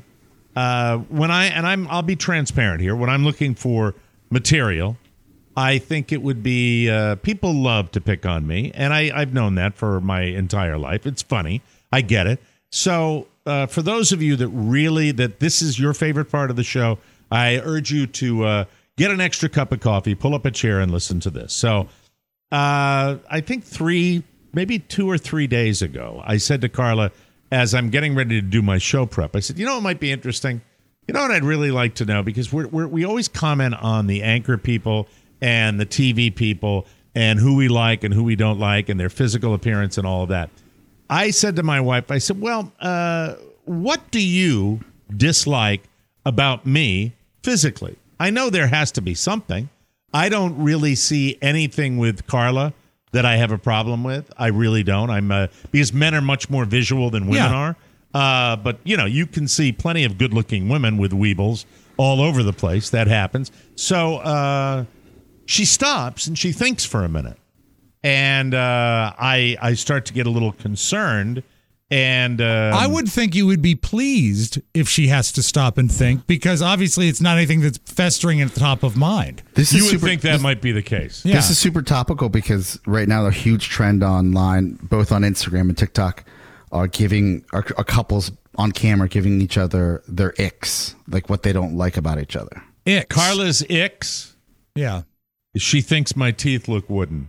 Speaker 2: I'll be transparent here. When I'm looking for material, I think it would be, people love to pick on me, and I've known that for my entire life. It's funny. I get it. So for those of you that this is your favorite part of the show, I urge you to get an extra cup of coffee, pull up a chair, and listen to this. So I think 2 or 3 days ago, I said to Carla, as I'm getting ready to do my show prep, I said, you know, it might be interesting. You know what I'd really like to know? Because we always comment on the anchor people and the TV people and who we like and who we don't like and their physical appearance and all of that. I said to my wife, I said, well, what do you dislike about me physically? I know there has to be something. I don't really see anything with Carla that I have a problem with. I really don't. Because men are much more visual than women are. But, you know, you can see plenty of good-looking women with weebles all over the place. That happens. So she stops and she thinks for a minute. And I start to get a little concerned. And
Speaker 5: I would think you would be pleased if she has to stop and think, because obviously it's not anything that's festering at the top of mind.
Speaker 2: You would think that might be the case.
Speaker 3: Yeah. This is super topical because right now the huge trend online, both on Instagram and TikTok, are couples on camera giving each other their icks, like what they don't like about each other.
Speaker 2: Icks. Carla's icks?
Speaker 5: Yeah.
Speaker 2: She thinks my teeth look wooden.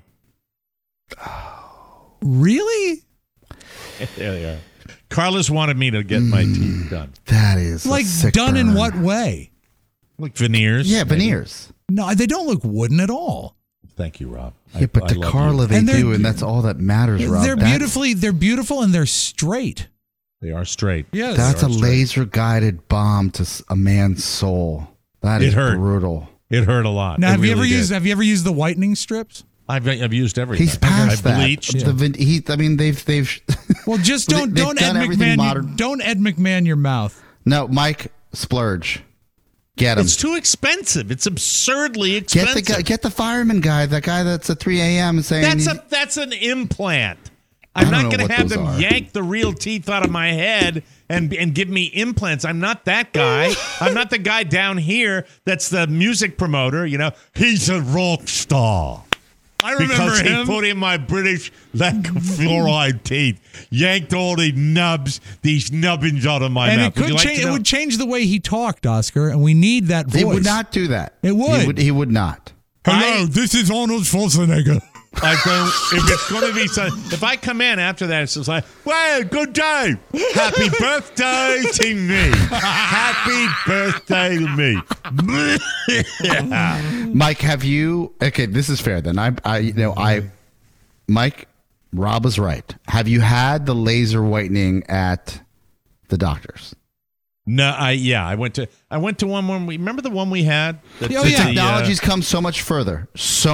Speaker 5: Really?
Speaker 2: Yeah, they are. Carla's wanted me to get my teeth done.
Speaker 3: That is
Speaker 5: like done in what way?
Speaker 2: Like veneers.
Speaker 3: Yeah, veneers.
Speaker 5: No, they don't look wooden at all.
Speaker 2: Thank you, Rob.
Speaker 3: Yeah, but to Carla they do, and that's all that matters, Rob.
Speaker 5: They're beautiful and they're straight.
Speaker 2: They are straight.
Speaker 5: Yes.
Speaker 3: That's a laser-guided bomb to a man's soul. That is brutal.
Speaker 2: It hurt a lot.
Speaker 5: Now, have you ever used the whitening strips?
Speaker 2: I've used everything.
Speaker 3: He's past that.
Speaker 2: Bleached.
Speaker 3: Yeah. They've.
Speaker 5: Well, just don't Ed McMahon your mouth.
Speaker 3: No, Mike, splurge. Get him.
Speaker 2: It's too expensive. It's absurdly expensive.
Speaker 3: Get the fireman guy. That guy that's at 3 a.m. saying
Speaker 2: that's an implant. I'm not going to have them yank the real teeth out of my head and give me implants. I'm not that guy. I'm not the guy down here that's the music promoter. You know, he's a rock star.
Speaker 5: I remember
Speaker 2: because
Speaker 5: him.
Speaker 2: He put in my British lack of fluoride teeth, yanked all these nubbins out of my mouth.
Speaker 5: It would change the way he talked, Oscar, and we need that voice.
Speaker 3: He would not do that.
Speaker 5: It would.
Speaker 3: He would not.
Speaker 5: Hello, this is Arnold Schwarzenegger.
Speaker 2: If it's going to be if I come in after that, it's just like, well, good day. Happy birthday to me. Happy birthday to me.
Speaker 3: Mike, have you? Okay, this is fair then. Mike, Rob was right. Have you had the laser whitening at the doctor's?
Speaker 2: No, I went to one when remember the one we had.
Speaker 3: The technology's come so much further.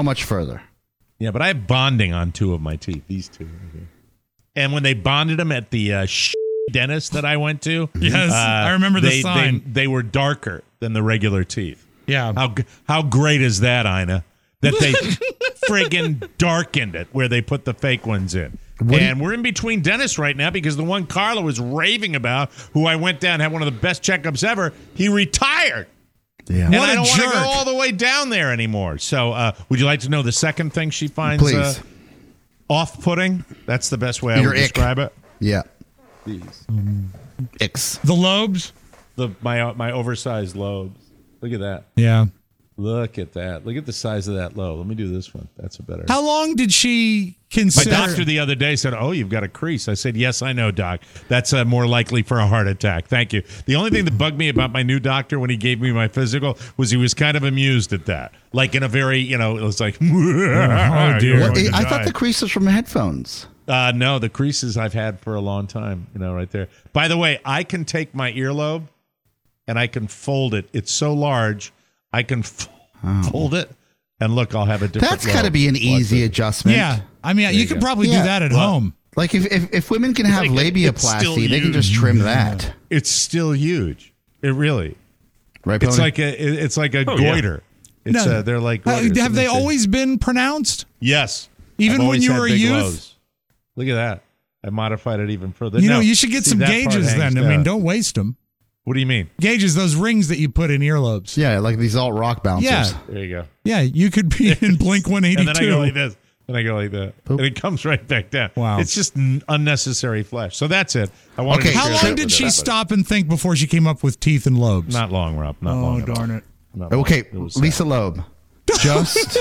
Speaker 2: Yeah, but I have bonding on two of my teeth. These two. And when they bonded them at the dentist that I went to,
Speaker 5: yes, I remember the sign.
Speaker 2: They were darker than the regular teeth.
Speaker 5: Yeah.
Speaker 2: How great is that, Ina? That they friggin' darkened it where they put the fake ones in. We're in between dentists right now because the one Carla was raving about, who I went down, had one of the best checkups ever, he retired.
Speaker 3: Yeah.
Speaker 2: And I don't want to go all the way down there anymore. So would you like to know the second thing she finds off-putting? That's the best way I would describe it.
Speaker 3: Yeah.
Speaker 2: These.
Speaker 3: Icks.
Speaker 5: The lobes?
Speaker 2: My oversized lobes. Look at that.
Speaker 5: Yeah.
Speaker 2: Look at that. Look at the size of that lobe. Let me do this one. That's a better.
Speaker 5: How long did she consider?
Speaker 2: My doctor the other day said, "Oh, you've got a crease." I said, "Yes, I know, Doc. That's more likely for a heart attack." Thank you. The only thing that bugged me about my new doctor when he gave me my physical was he was kind of amused at that. Like in a very, it was like, oh, dear.
Speaker 3: I thought the crease was from headphones.
Speaker 2: No, the creases I've had for a long time, right there. By the way, I can take my earlobe and I can fold it. It's so large. I can fold it, and look, I'll have a different.
Speaker 3: That's got to be an easy adjustment.
Speaker 5: Yeah, I mean, you could probably do that at home.
Speaker 3: Like if women can have labiaplasty, they can just trim that.
Speaker 2: It's still huge. It really,
Speaker 3: right?
Speaker 2: It's like a goiter. It's they're like.
Speaker 5: Have they always been pronounced?
Speaker 2: Yes,
Speaker 5: even when you were a youth.
Speaker 2: Lows. Look at that. I modified it even further.
Speaker 5: You should get some gauges then. I mean, don't waste them.
Speaker 2: What do you mean?
Speaker 5: Gauges, those rings that you put in earlobes.
Speaker 3: Yeah, like these alt rock bouncers.
Speaker 2: Yeah. There you go.
Speaker 5: Yeah, you could be in Blink 182.
Speaker 2: And then I go like this. And I go like that.
Speaker 3: Poop.
Speaker 2: And it comes right back down.
Speaker 5: Wow.
Speaker 2: It's just unnecessary flesh. So that's it. I wanted to
Speaker 5: How
Speaker 2: share
Speaker 5: long
Speaker 2: that
Speaker 5: did
Speaker 2: with
Speaker 5: she
Speaker 2: everybody.
Speaker 5: stop and think before she came up with teeth and lobes?
Speaker 2: Not long, Rob. Not long.
Speaker 5: Oh, darn it.
Speaker 2: Not long.
Speaker 3: Okay,
Speaker 2: It was
Speaker 3: Lisa Loeb. Just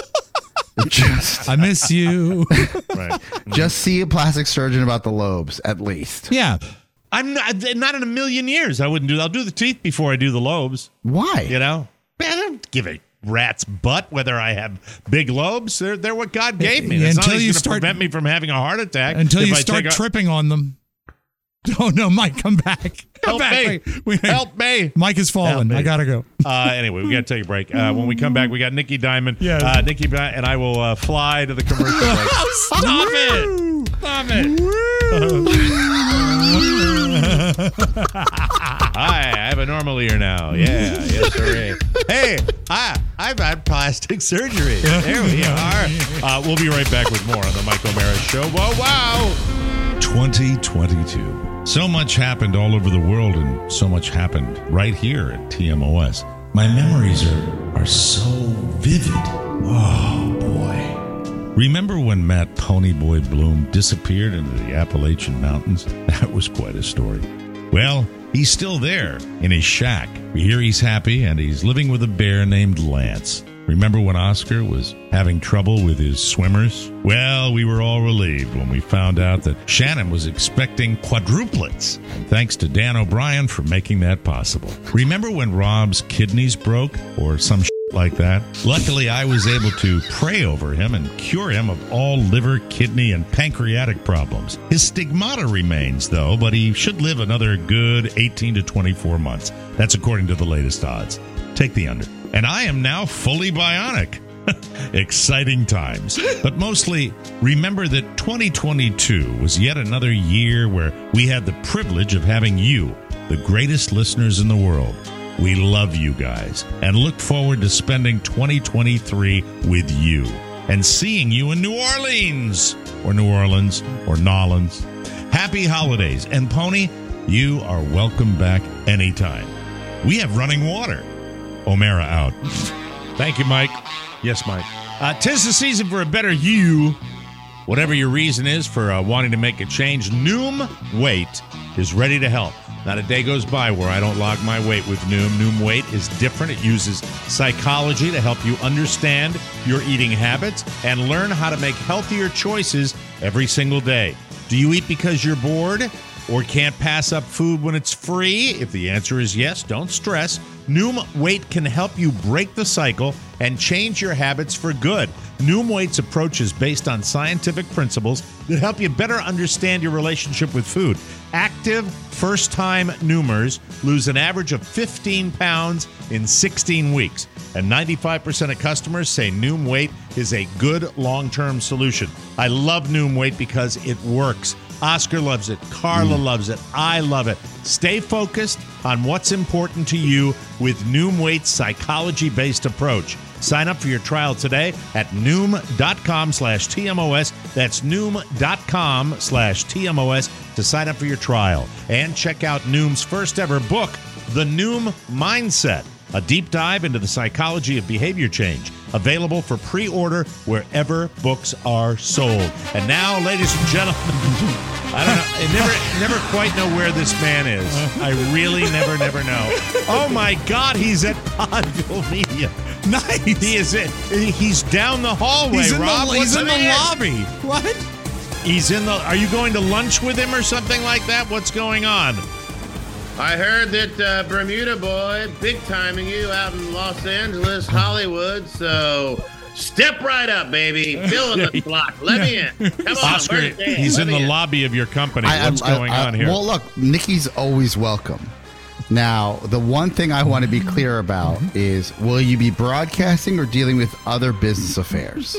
Speaker 5: I miss you.
Speaker 2: right.
Speaker 3: Just see a plastic surgeon about the lobes, at least.
Speaker 5: Yeah.
Speaker 2: I'm not in a million years. I wouldn't do. I'll do the teeth before I do the lobes.
Speaker 3: Why?
Speaker 2: You know, man, I don't give a rat's butt whether I have big lobes. They're what God gave me. It's not
Speaker 5: Until
Speaker 2: like
Speaker 5: you
Speaker 2: it's
Speaker 5: start-
Speaker 2: gonna prevent me from having a heart attack.
Speaker 5: Until
Speaker 2: if
Speaker 5: you
Speaker 2: I
Speaker 5: start
Speaker 2: take a-
Speaker 5: tripping on them. Oh, no, Mike, come back. Come
Speaker 2: Help
Speaker 5: back.
Speaker 2: me.
Speaker 5: Wait.
Speaker 2: Help me.
Speaker 5: Mike has
Speaker 2: Help
Speaker 5: fallen.
Speaker 2: me.
Speaker 5: I got to go.
Speaker 2: Anyway, we got to take a break. When we come back, we got Nikki Diamond.
Speaker 5: Yeah.
Speaker 2: Nikki and I will fly to the commercial break. Stop it. Stop it. Hi, I have a normal ear now. Yeah, yes, sir. Hey, I've had plastic surgery. There we are. We'll be right back with more on the Mike O'Mara Show. Whoa, wow.
Speaker 13: 2022. So much happened all over the world, and so much happened right here at TMOS. My memories are so vivid. Oh, boy. Remember when Matt Ponyboy Bloom disappeared into the Appalachian Mountains? That was quite a story. Well, he's still there in his shack. We hear he's happy, and he's living with a bear named Lance. Remember when Oscar was having trouble with his swimmers? Well, we were all relieved when we found out that Shannon was expecting quadruplets. And thanks to Dan O'Brien for making that possible. Remember when Rob's kidneys broke or some like that? Luckily, I was able to pray over him and cure him of all liver, kidney, and pancreatic problems. His stigmata remains, though, but he should live another good 18 to 24 months. That's according to the latest odds. Take the under. And I am now fully bionic. Exciting times. But mostly, remember that 2022 was yet another year where we had the privilege of having you, the greatest listeners in the world. We love you guys and look forward to spending 2023 with you and seeing you in New Orleans or Nolans. Happy holidays. And Pony, you are welcome back anytime. We have running water. O'Mara out.
Speaker 2: Thank you, Mike. Yes, Mike. 'Tis the season for a better you. Whatever your reason is for wanting to make a change, Noom Weight is ready to help. Not a day goes by where I don't log my weight with Noom. Noom Weight is different. It uses psychology to help you understand your eating habits and learn how to make healthier choices every single day. Do you eat because you're bored or can't pass up food when it's free? If the answer is yes, don't stress. Noom Weight can help you break the cycle and change your habits for good. Noom Weight's approach is based on scientific principles that help you better understand your relationship with food. Active first-time Noomers lose an average of 15 pounds in 16 weeks. And 95% of customers say Noom Weight is a good long-term solution. I love Noom Weight because it works. Oscar loves it. Carla loves it. I love it. Stay focused on what's important to you with Noom Weight's psychology-based approach. Sign up for your trial today at Noom.com/TMOS. That's Noom.com/TMOS to sign up for your trial. And check out Noom's first ever book, The Noom Mindset, a deep dive into the psychology of behavior change. Available for pre-order wherever books are sold. And now, ladies and gentlemen, I don't know. I never quite know where this man is. I really never know. Oh my God, he's at Podville Media.
Speaker 5: Nice.
Speaker 2: He is it. He's down the hallway.
Speaker 5: He's in
Speaker 2: Rob,
Speaker 5: he's in the lobby. What?
Speaker 2: He's in the. Are you going to lunch with him or something like that? What's going on?
Speaker 4: I heard that Bermuda boy big timing you out in Los Angeles, Hollywood. So step right up, baby. Fill in the block. Let me in. Come on,
Speaker 2: Oscar. He's in the lobby of your company. What's going on here?
Speaker 3: Well, look, Nikki's always welcome. Now, the one thing I want to be clear about is, will you be broadcasting or dealing with other business affairs?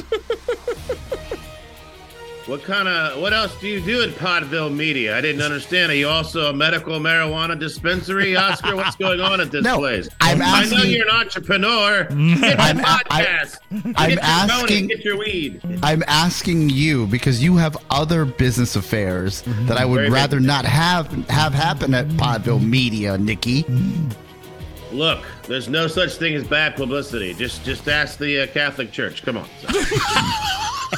Speaker 4: What else do you do at Podville Media? I didn't understand. Are you also a medical marijuana dispensary, Oscar? What's going on at this place? I know you're an entrepreneur. Get your podcast. Get your weed.
Speaker 3: I'm asking you because you have other business affairs that I would rather not have happen at Podville Media, Nikki.
Speaker 4: Look, there's no such thing as bad publicity. Just ask the Catholic Church. Come on.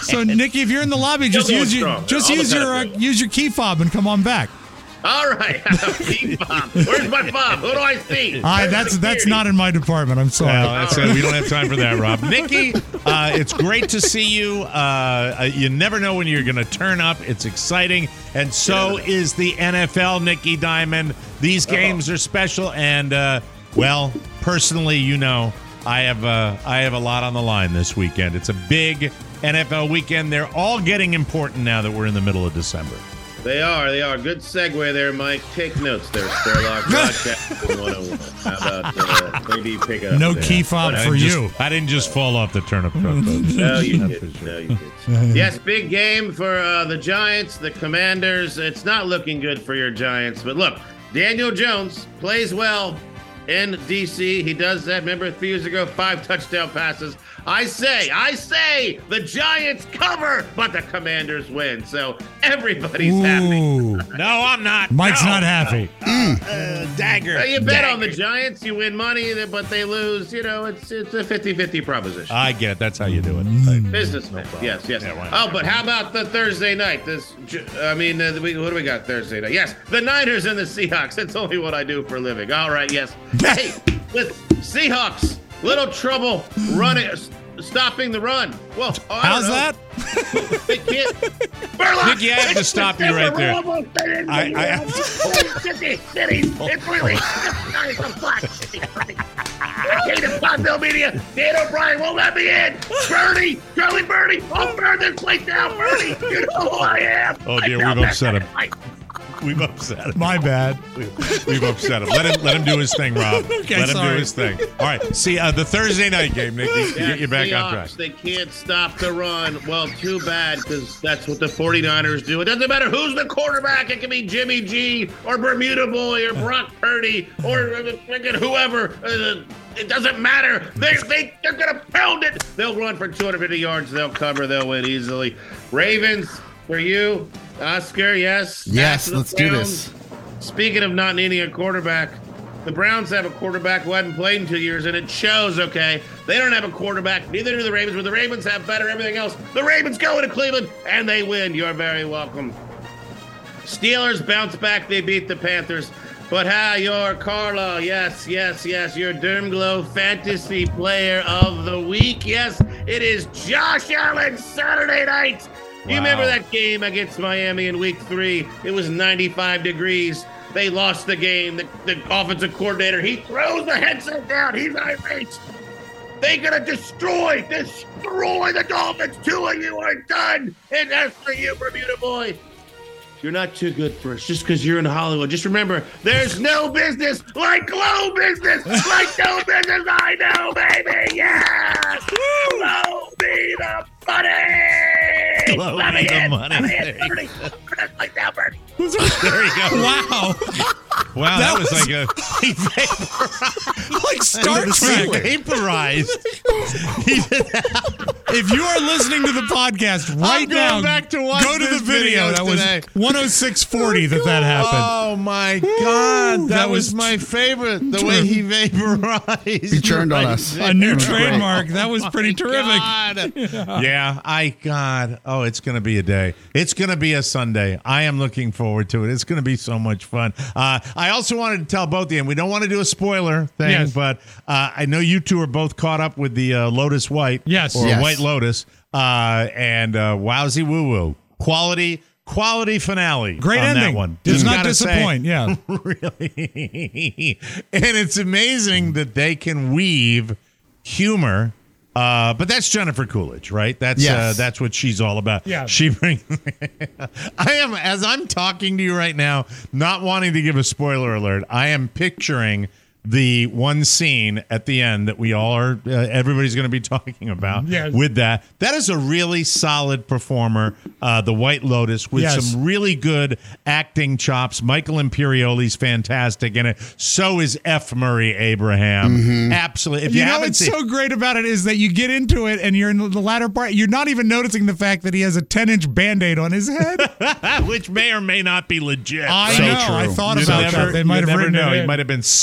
Speaker 5: So, Nikki, if you're in the lobby, just use your key fob and come on back.
Speaker 4: All right, key fob. Where's my fob? Who do I see?
Speaker 5: That's not in my department. I'm sorry.
Speaker 2: We don't have time for that, Rob. Nikki, it's great to see you. You never know when you're going to turn up. It's exciting, and so is the NFL, Nikki Diamond. These games are special, and personally, I have a lot on the line this weekend. It's a big NFL weekend. They're all getting important now that we're in the middle of December.
Speaker 4: They are. Good segue there, Mike. Take notes there, Spurlock. Broadcast 101. How about maybe pick up?
Speaker 5: No key fob for you.
Speaker 2: I didn't just fall off the turnip truck.
Speaker 4: No, you didn't. Yes, big game for the Giants, the Commanders. It's not looking good for your Giants. But look, Daniel Jones plays well in D.C. He does that. Remember, 3 years ago, 5 touchdown passes. I say, the Giants cover, but the Commanders win. So everybody's happy.
Speaker 2: No, I'm not.
Speaker 5: Mike's not happy.
Speaker 2: Dagger.
Speaker 4: You bet on the Giants, you win money, but they lose. It's a 50-50 proposition.
Speaker 2: I get it. That's how you do it.
Speaker 4: Businessman. Yes. Yeah, but how about the Thursday night? What do we got Thursday night? Yes, the Niners and the Seahawks. That's only what I do for a living. All right, yes. Hey, with Seahawks. Little trouble stopping the run. Well,
Speaker 5: how's that?
Speaker 4: They can't.
Speaker 2: Nicky, I have to stop you right there.
Speaker 4: I have to. It's really Native Podville Media. Dan O'Brien won't let me in. Bernie, Charlie Bernie, I'll burn this place down. Bernie, you know who I am.
Speaker 2: Oh dear, we've upset him. We've upset him.
Speaker 5: My bad.
Speaker 2: We've upset him. Let him do his thing, Rob.
Speaker 5: Okay,
Speaker 2: Let him do his thing. All right. See, the Thursday night game, Nicky. Get you back on track.
Speaker 4: They can't stop the run. Well, too bad, because that's what the 49ers do. It doesn't matter who's the quarterback. It can be Jimmy G or Bermuda Boy or Brock Purdy or whoever. It doesn't matter. They're going to pound it. They'll run for 250 yards. They'll cover. They'll win easily. Ravens, for you. Oscar, yes?
Speaker 3: Yes, let's do this.
Speaker 4: Speaking of not needing a quarterback, the Browns have a quarterback who hadn't played in 2 years, and it shows, okay? They don't have a quarterback. Neither do the Ravens, but the Ravens have better everything else. The Ravens go into Cleveland, and they win. You're very welcome. Steelers bounce back. They beat the Panthers. But you're Carlo. Yes. Your Dermglow Fantasy Player of the Week. Yes, it is Josh Allen Saturday night. You remember that game against Miami in week 3? It was 95 degrees. They lost the game. The offensive coordinator, he throws the headset down. He's irate. They're going to destroy the Dolphins. 2 of you are done. And as for you, Bermuda Boy, you're not too good for us just because you're in Hollywood. Just remember, there's no business like Glow business. Like no business I know, baby. Yes. Glow be the money.
Speaker 2: Glow be the money.
Speaker 4: Like that, Bernie.
Speaker 2: There you go. Wow, that was like a
Speaker 5: like Star Trek.
Speaker 2: Vaporized.
Speaker 5: If you are listening to the podcast right now,
Speaker 2: back to watch
Speaker 5: go to the video. That was
Speaker 2: today.
Speaker 5: 106:40 that happened.
Speaker 2: Oh my God, that was my favorite. The way he vaporized.
Speaker 3: He turned on us.
Speaker 5: A new trademark. That was pretty terrific.
Speaker 2: God. Oh, it's going to be a day. It's going to be a Sunday. I am looking forward to it. It's going to be so much fun. I also wanted to tell both of you, and we don't want to do a spoiler thing, but I know you two are both caught up with the Lotus White.
Speaker 5: Yes.
Speaker 2: Or White Lotus. And Wowzy Woo Woo. Quality finale.
Speaker 5: Great
Speaker 2: on
Speaker 5: ending.
Speaker 2: That one.
Speaker 5: Does not disappoint. Yeah.
Speaker 2: Really. And it's amazing that they can weave humor. But that's Jennifer Coolidge, right? That's what she's all about.
Speaker 5: Yeah.
Speaker 2: She brings. I am, as I'm talking to you right now, not wanting to give a spoiler alert. I am picturing the one scene at the end that we all are, everybody's going to be talking about with that. That is a really solid performer, the White Lotus, with some really good acting chops. Michael Imperioli's fantastic in it. So is F. Murray Abraham. Mm-hmm. Absolutely. If you haven't
Speaker 5: what's so great about it is that you get into it and you're in the latter part, you're not even noticing the fact that he has a 10-inch Band-Aid on his head.
Speaker 2: Which may or may not be legit.
Speaker 5: I know. I thought about that. They might have written it in.
Speaker 2: He might have been scabbed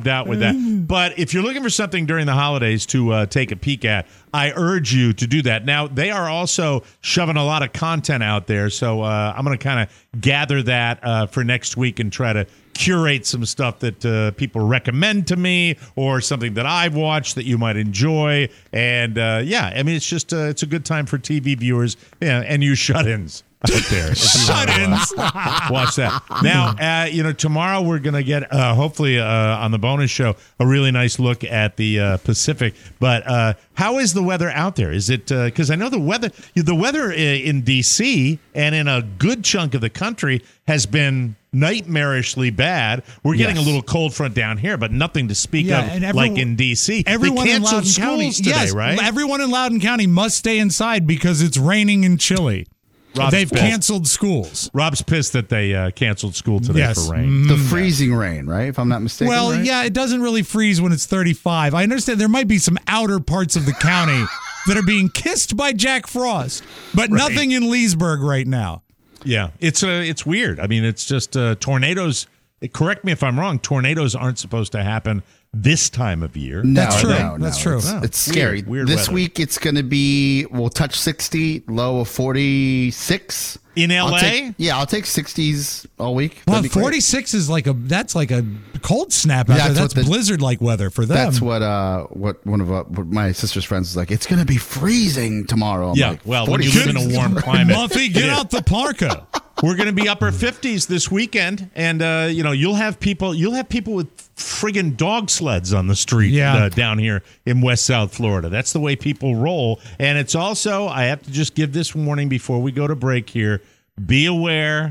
Speaker 2: out with that. But if you're looking for something during the holidays to take a peek at, I urge you to do that. Now, they are also shoving a lot of content out there, so I'm going to kind of gather that for next week and try to curate some stuff that people recommend to me or something that I've watched that you might enjoy. And, it's just it's a good time for TV viewers and you shut-ins out there. Shut-ins. Watch that. Now, tomorrow we're going to get, hopefully on the bonus show, a really nice look at the Pacific. But how is the weather out there? Is it because I know the weather in D.C. and in a good chunk of the country has been nightmarishly bad. We're getting a little cold front down here, but nothing to speak of like in D.C.
Speaker 5: Everyone
Speaker 2: they
Speaker 5: in
Speaker 2: canceled
Speaker 5: Loudoun
Speaker 2: schools
Speaker 5: County,
Speaker 2: today, right?
Speaker 5: Everyone in Loudoun County must stay inside because it's raining and chilly. They've canceled schools.
Speaker 2: Rob's pissed that they canceled school today for rain.
Speaker 3: The freezing rain, right? If I'm not mistaken.
Speaker 5: Well,
Speaker 3: right?
Speaker 5: yeah, it doesn't really freeze when it's 35. I understand there might be some outer parts of the county that are being kissed by Jack Frost, but nothing in Leesburg right now.
Speaker 2: Yeah, it's weird. I mean, it's just tornadoes. Correct me if I'm wrong. Tornadoes aren't supposed to happen this time of year.
Speaker 3: No,
Speaker 5: that's true.
Speaker 3: No,
Speaker 5: that's true.
Speaker 3: It's scary.
Speaker 2: Weird
Speaker 3: this
Speaker 2: weather.
Speaker 3: week it's going to be, we'll touch 60, low of 46.
Speaker 2: In LA?
Speaker 3: I'll take 60s all week.
Speaker 5: Well, 46 is like a cold snap out there. That's blizzard-like weather for them.
Speaker 3: That's what one of my sister's friends was like. It's going to be freezing tomorrow. I'm like,
Speaker 2: well, when you live in a warm climate.
Speaker 5: Muffy, get out the parka.
Speaker 2: We're going to be upper 50s this weekend, and you'll have people with friggin' dog sleds on the street down here in West South Florida. That's the way people roll. And it's also, I have to just give this warning before we go to break here. Be aware.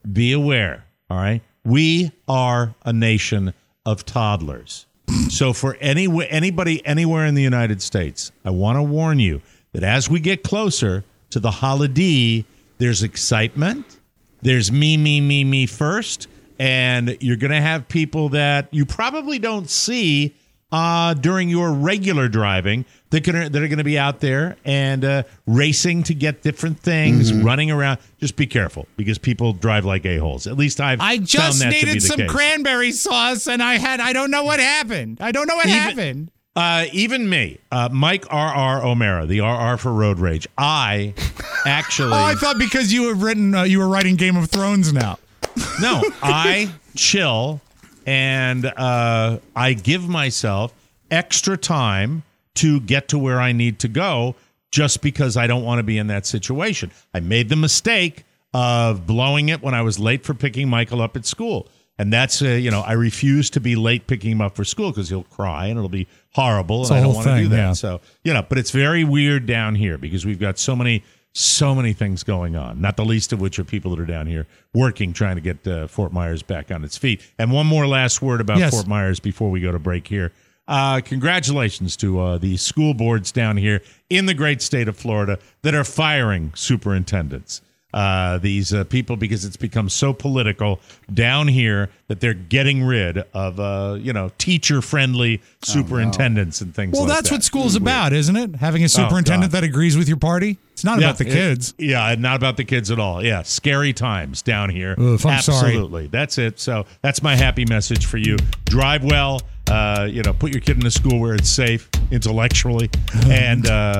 Speaker 2: All right, we are a nation of toddlers. So for anybody anywhere in the United States, I want to warn you that as we get closer to the holiday, there's excitement. There's me first, and you're going to have people that you probably don't see during your regular driving that are going to be out there and racing to get different things, running around. Just be careful because people drive like a-holes. At least I
Speaker 5: just needed some cranberry sauce, and I don't know what happened. Happened.
Speaker 2: Even me, Mike R.R. O'Mara, the R.R. for Road Rage. I actually...
Speaker 5: I thought because you were writing Game of Thrones now.
Speaker 2: No, I chill and I give myself extra time to get to where I need to go just because I don't want to be in that situation. I made the mistake of blowing it when I was late for picking Michael up at school. And that's, I refuse to be late picking him up for school because he'll cry and it'll be horrible. And I don't want to do that. Yeah. So, but it's very weird down here because we've got so many things going on, not the least of which are people that are down here working, trying to get Fort Myers back on its feet. And one more last word about Fort Myers before we go to break here. Congratulations to the school boards down here in the great state of Florida that are firing superintendents. These people, because it's become so political down here that they're getting rid of, teacher-friendly superintendents and things like that.
Speaker 5: Well, that's what school's about, isn't it? Having a superintendent that agrees with your party? It's not about the kids.
Speaker 2: Not about the kids at all. Yeah, scary times down here.
Speaker 5: Oof, I'm
Speaker 2: Absolutely.
Speaker 5: Sorry.
Speaker 2: That's it. So that's my happy message for you. Drive well. Put your kid in a school where it's safe intellectually and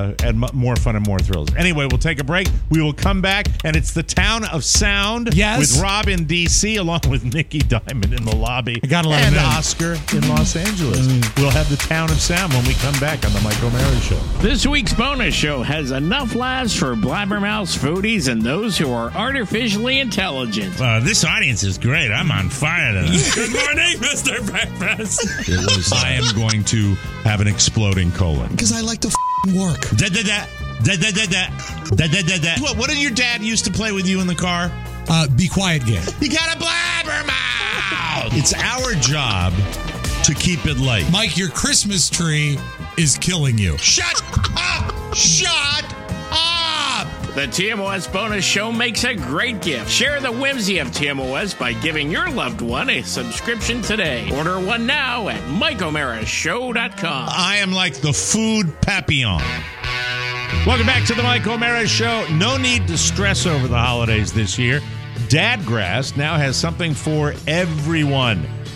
Speaker 2: more fun and more thrills. Anyway, we'll take a break. We will come back, and it's the Town of Sound with Rob in D.C. along with Nikki Diamond in the lobby and Oscar in Los Angeles. We'll have the Town of Sound when we come back on the Mike O'Mara Show.
Speaker 15: This week's bonus show has enough laughs for blabbermouth foodies and those who are artificially intelligent.
Speaker 2: This audience is great. I'm on fire tonight.
Speaker 16: Good morning, Mr. Breakfast.
Speaker 2: I am going to have an exploding colon.
Speaker 17: Because I like to work.
Speaker 2: What did your dad used to play with you in the car?
Speaker 5: Be quiet game.
Speaker 2: You got a blabbermouth! It's our job to keep it light.
Speaker 5: Mike, your Christmas tree is killing you.
Speaker 2: Shut up! Shut up!
Speaker 15: The TMOS bonus show makes a great gift. Share the whimsy of TMOS by giving your loved one a subscription today. Order one now at MikeO'MaraShow.com.
Speaker 2: I am like the food papillon. Welcome back to the Mike O'Mara Show. No need to stress over the holidays this year. Dadgrass now has something for everyone.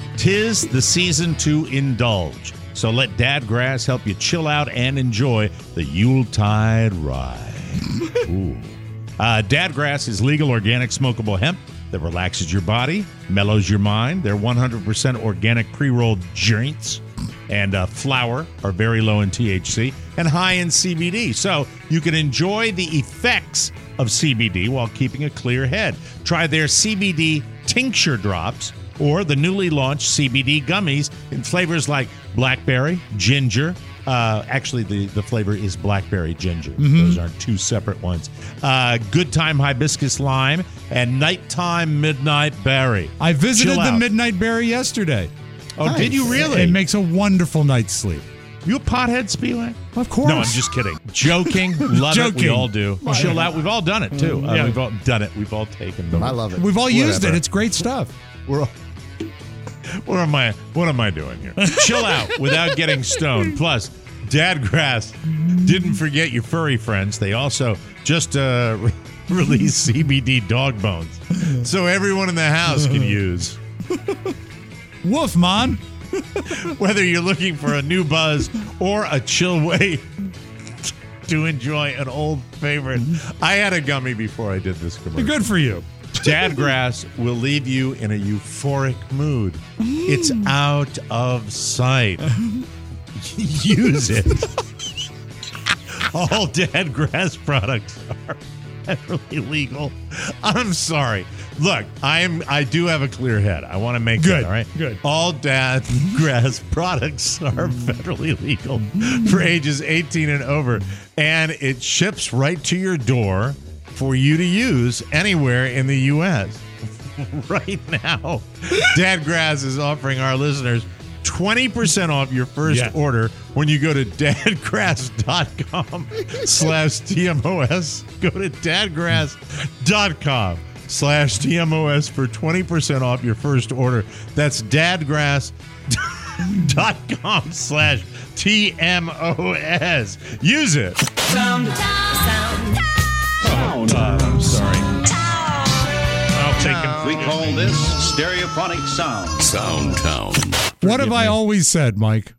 Speaker 2: 'Tis the season to indulge. So let Dadgrass help you chill out and enjoy the Yuletide ride. Ooh. Dadgrass is legal organic smokable hemp that relaxes your body, mellows your mind. Their 100% organic pre-rolled joints and flour are very low in THC and high in CBD. So you can enjoy the effects of CBD while keeping a clear head. Try their CBD tincture drops or the newly launched CBD gummies in flavors like blackberry, ginger. Actually, the flavor is blackberry ginger. Those aren't two separate ones. Good Time Hibiscus Lime and Nighttime Midnight Berry.
Speaker 5: I visited the Midnight Berry yesterday.
Speaker 2: Oh, nice. Did you really?
Speaker 5: It makes a wonderful night's sleep.
Speaker 2: You a pothead, Spielwag?
Speaker 5: Of course.
Speaker 2: No, I'm just kidding. Joking. Love it. We all do. Chill out. We've all done it, too.
Speaker 5: Yeah.
Speaker 2: We've all done it. We've all taken them.
Speaker 3: I love it.
Speaker 5: We've all used it. It's great stuff.
Speaker 2: What am I doing here? Chill out without getting stoned. Plus, Dadgrass didn't forget your furry friends. They also just released CBD dog bones, so everyone in the house can use.
Speaker 5: Woof, man.
Speaker 2: Whether you're looking for a new buzz or a chill way to enjoy an old favorite, I had a gummy before I did this commercial.
Speaker 5: Good for you.
Speaker 2: Dadgrass will leave you in a euphoric mood. It's out of sight. Use it. All Dadgrass products are federally legal. I'm sorry. Look, I do have a clear head. I want to make
Speaker 5: good.
Speaker 2: That, all right?
Speaker 5: Good.
Speaker 2: All Dadgrass products are federally legal for ages 18 and over, and it ships right to your door for you to use anywhere in the U.S. Right now, Dadgrass is offering our listeners 20% off your first order when you go to dadgrass.com/TMOS. Go to dadgrass.com/TMOS for 20% off your first order. That's dadgrass.com/TMOS. Use it.
Speaker 8: Sound.
Speaker 2: I'm sorry. I'll take him.
Speaker 17: We call this stereophonic sound.
Speaker 1: Soundtown.
Speaker 5: What have I always said, Mike?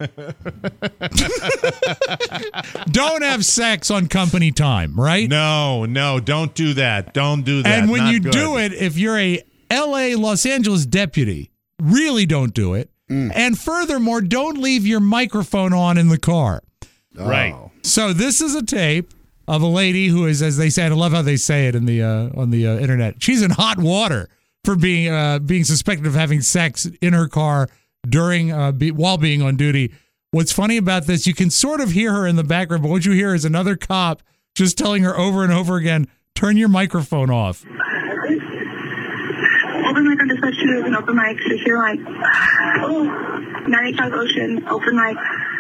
Speaker 5: Don't have sex on company time, right?
Speaker 2: No, don't do that. Don't do that.
Speaker 5: And when
Speaker 2: Not
Speaker 5: you
Speaker 2: good.
Speaker 5: do it, if you're a LA, Los Angeles deputy, really don't do it. And furthermore, don't leave your microphone on in the car.
Speaker 2: Right.
Speaker 5: So this is a tape of a lady who is, as they say, and I love how they say it in the on the internet. She's in hot water for being suspected of having sex in her car during while being on duty. What's funny about this, you can sort of hear her in the background, but what you hear is another cop just telling her over and over again, "Turn your microphone off."
Speaker 18: Open mic on dispatch 2 is an open mic, secure mic. 95 Ocean, open mic.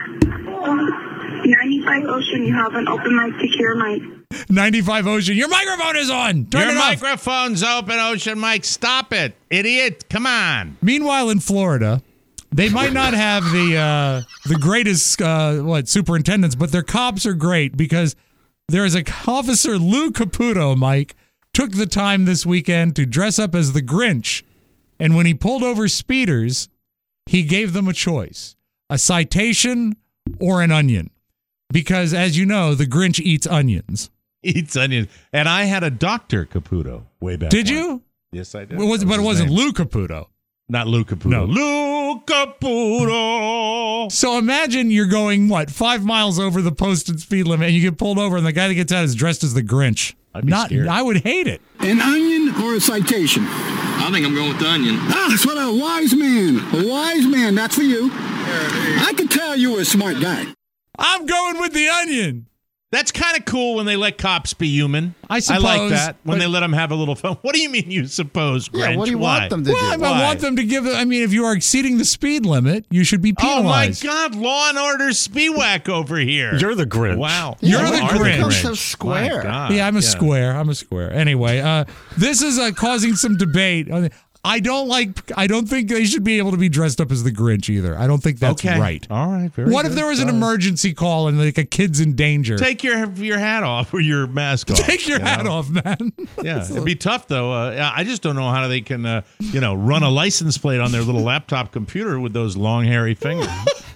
Speaker 18: 95 Ocean, you have an open mic, secure mic.
Speaker 5: 95 Ocean, your microphone is on. Turn
Speaker 2: your
Speaker 5: it off.
Speaker 2: microphone's open, Ocean Mike. Stop it, idiot. Come on.
Speaker 5: Meanwhile, in Florida, they might not have the greatest superintendents, but their cops are great because there is a officer, Lou Caputo, Mike, took the time this weekend to dress up as the Grinch. And when he pulled over speeders, he gave them a choice, a citation or an onion. Because, as you know, the Grinch eats onions.
Speaker 2: And I had a Dr. Caputo way back.
Speaker 5: Did you?
Speaker 2: Yes, I did.
Speaker 5: But it wasn't Lou Caputo.
Speaker 2: Not Lou Caputo.
Speaker 5: No.
Speaker 2: Lou Caputo.
Speaker 5: So imagine you're going, 5 miles over the posted speed limit, and you get pulled over, and the guy that gets out is dressed as the Grinch.
Speaker 2: I'd be scared.
Speaker 5: I would hate it.
Speaker 19: An onion or a citation?
Speaker 20: I think I'm going with the onion.
Speaker 19: That's what a wise man. That's for you. I could tell you were a smart guy.
Speaker 5: I'm going with the onion.
Speaker 2: That's kind of cool when they let cops be human.
Speaker 5: I suppose.
Speaker 2: I like that when they let them have a little fun. What do you mean you suppose, Grinch?
Speaker 3: Yeah, what do you want them to do?
Speaker 5: I want them to give. I mean, if you are exceeding the speed limit, you should be penalized.
Speaker 2: Oh my God, Law and Order Spielwag over here.
Speaker 7: You're the Grinch.
Speaker 2: Wow,
Speaker 5: you're the Grinch.
Speaker 3: You're so square.
Speaker 5: Yeah, I'm a square. Anyway, this is causing some debate. I don't think they should be able to be dressed up as the Grinch either. I don't think that's right.
Speaker 2: All right.
Speaker 5: What if there was an emergency call and like a kid's in danger?
Speaker 2: Take your hat off or your mask off.
Speaker 5: Take your hat off, man.
Speaker 2: Yeah, it'd be tough though. I just don't know how they can, run a license plate on their little laptop computer with those long hairy fingers.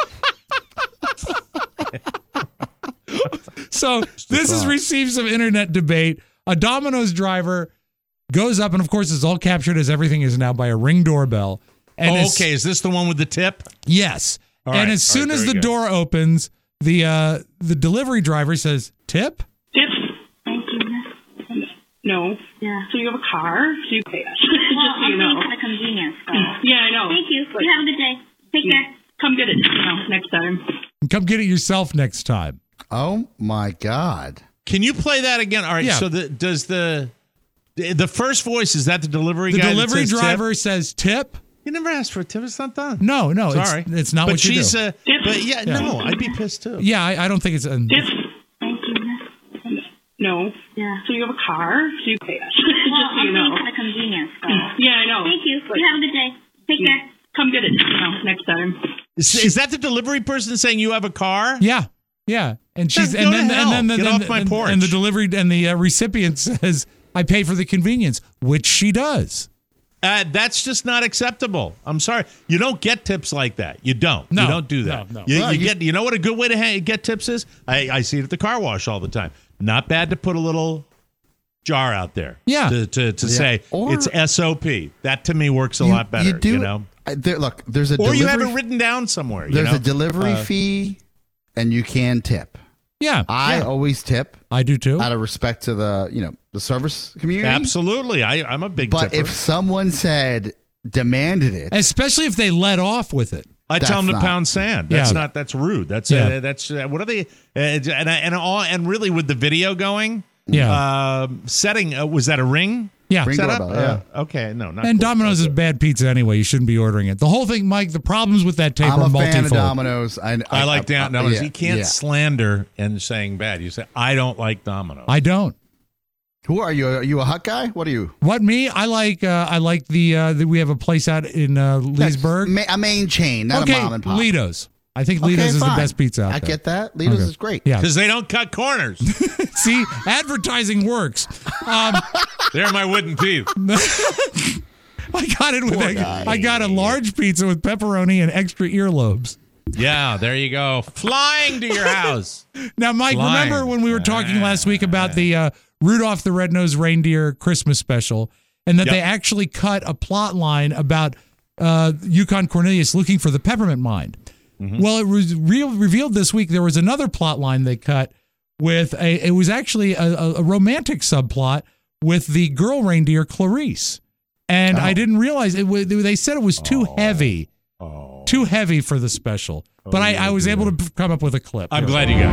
Speaker 5: So this has received some internet debate. A Domino's driver goes up, and of course, it's all captured as everything is now by a Ring doorbell. And
Speaker 2: okay. Is this the one with the tip?
Speaker 5: Yes. And as soon as the door opens, the delivery driver says, "Tip."
Speaker 18: Tip. Thank you. No. Yeah. So you have a car, so you pay us.
Speaker 21: Well,
Speaker 18: just so you know.
Speaker 21: For the convenience. So.
Speaker 18: Yeah, I know.
Speaker 21: Thank you. You have a good day. Take care.
Speaker 18: Come get it. Next time.
Speaker 5: Come get it yourself next time.
Speaker 3: Oh my God!
Speaker 2: Can you play that again? All right.
Speaker 5: Yeah.
Speaker 2: So does the first voice, is that the delivery guy?
Speaker 5: The delivery driver says tip.
Speaker 2: You never asked for a tip. It's not done.
Speaker 5: No.
Speaker 2: Sorry.
Speaker 5: It's not what you do.
Speaker 2: But yeah, no, I'd be pissed too.
Speaker 5: Yeah, I don't think it's.
Speaker 18: Tip. Thank you. No. Yeah. So you have a car, so you pay us.
Speaker 21: Well,
Speaker 18: just so you know.
Speaker 21: For the convenience. So.
Speaker 18: Yeah, I know.
Speaker 21: Thank you. You have a good day. Take care.
Speaker 18: Come get it. Next time.
Speaker 2: Is that the delivery person saying you have a car?
Speaker 5: Yeah. And she's
Speaker 2: get off my porch.
Speaker 5: And the delivery and the recipient says, "I pay for the convenience," which she does.
Speaker 2: That's just not acceptable. I'm sorry. You don't get tips like that. You don't.
Speaker 5: No,
Speaker 2: you don't do that.
Speaker 5: No.
Speaker 2: You know what a good way to get tips is? I see it at the car wash all the time. Not bad to put a little jar out there.
Speaker 5: Yeah.
Speaker 2: To say it's SOP. That to me works a lot better.
Speaker 3: You do.
Speaker 2: You know?
Speaker 3: Look, there's a
Speaker 2: or
Speaker 3: delivery,
Speaker 2: you have it written down somewhere.
Speaker 3: There's a delivery fee, and you can tip.
Speaker 5: Yeah.
Speaker 3: I always tip.
Speaker 5: I do too.
Speaker 3: Out of respect to the service community.
Speaker 2: Absolutely. I'm a big tipper.
Speaker 3: But if someone demanded it,
Speaker 5: especially if they let off with it,
Speaker 2: I tell them to pound sand. That's rude. That's what are they? And really with the video going, setting was that a Ring?
Speaker 5: Yeah.
Speaker 3: Ring doorbell, yeah.
Speaker 2: Okay. No. Not
Speaker 5: and
Speaker 2: cool.
Speaker 5: Domino's is bad pizza anyway. You shouldn't be ordering it. The whole thing, Mike. The problems with that tape
Speaker 3: I'm
Speaker 5: are
Speaker 3: a
Speaker 5: multifold.
Speaker 3: fan of Domino's.
Speaker 2: I like Domino's. You can't slander and saying bad. You say I don't like Domino's.
Speaker 5: I don't.
Speaker 3: Who are you? Are you a hot guy? What are you?
Speaker 5: What, me? I like the we have a place out in Leesburg.
Speaker 3: A main chain, not a mom and pop.
Speaker 5: Lido's. I think Lido's is the best pizza out there.
Speaker 3: I get that. Lido's is great.
Speaker 5: Yeah.
Speaker 2: Because they don't cut corners.
Speaker 5: See, advertising works.
Speaker 2: They're my wooden teeth.
Speaker 5: I got it with I got a large pizza with pepperoni and extra earlobes.
Speaker 2: Yeah, there you go. Flying to your house.
Speaker 5: Now, Mike, remember when we were talking last week about the Rudolph the Red-Nosed Reindeer Christmas special, and that they actually cut a plot line about Yukon Cornelius looking for the peppermint mine. Mm-hmm. Well, it was revealed this week there was another plot line they cut with it was actually a romantic subplot with the girl reindeer Clarice. And I didn't realize they said it was too heavy. Too heavy for the special. But I was able to come up with a clip.
Speaker 2: I'm glad you got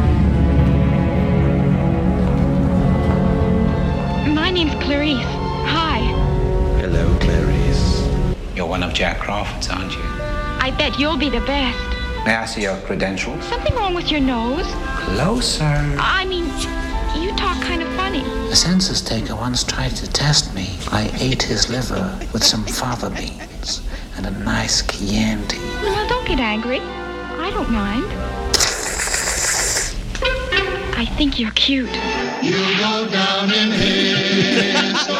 Speaker 22: it. My name's Clarice. Hi.
Speaker 23: Hello, Clarice. You're one of Jack Crawford's, aren't you?
Speaker 22: I bet you'll be the best.
Speaker 23: May I see your credentials?
Speaker 22: Something wrong with your nose?
Speaker 23: Closer.
Speaker 22: I mean, you talk kind of funny.
Speaker 23: A census taker once tried to test me. I ate his liver with some fava beans and a nice Chianti.
Speaker 22: Well, don't get angry. I don't mind. I think you're cute.
Speaker 11: You go down in history.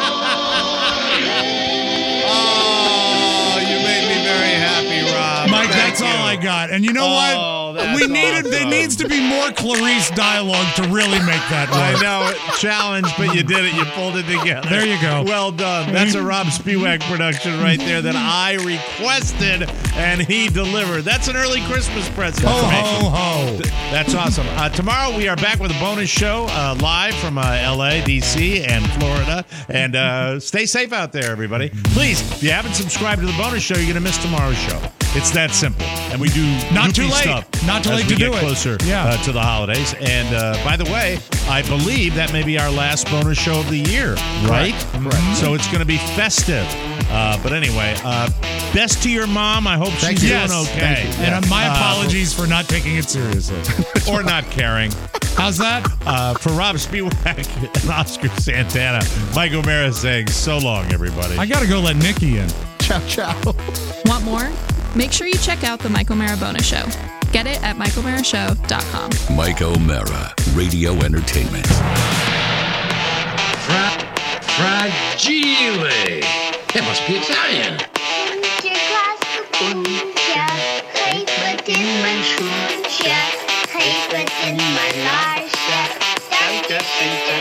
Speaker 5: Mike, that's all I got. And you know what? There needs to be more Clarice dialogue to really make that work.
Speaker 2: I know. Challenge, but you did it. You pulled it together.
Speaker 5: There you go.
Speaker 2: Well done. That's a Rob Spiewak production right there that I requested and he delivered. That's an early Christmas present.
Speaker 5: Ho, ho, ho.
Speaker 2: That's awesome. Tomorrow we are back with a bonus show live from L.A., D.C., and Florida. And stay safe out there, everybody. Please, if you haven't subscribed to the bonus show, you're going to miss tomorrow's show. It's that simple. And we do
Speaker 5: not too late.
Speaker 2: Stuff
Speaker 5: not too late to do it.
Speaker 2: Closer to the holidays. And by the way, I believe that may be our last bonus show of the year, right?
Speaker 3: Correct.
Speaker 2: So it's going to be festive. But anyway, best to your mom. I hope she's doing okay.
Speaker 5: And my apologies for not taking it seriously.
Speaker 2: Or not caring.
Speaker 5: How's that?
Speaker 2: For Rob Spiewak and Oscar Santana, Mike O'Mara saying so long, everybody.
Speaker 5: I got to go let Nikki in.
Speaker 3: Ciao, ciao.
Speaker 6: Want more? Make sure you check out the Mike O'Mara Bonus Show. Get it at MikeO'MaraShow.com.
Speaker 1: Mike O'Mara, Radio Entertainment.
Speaker 9: Fragile. It must be Italian.
Speaker 11: Hey, but in my life,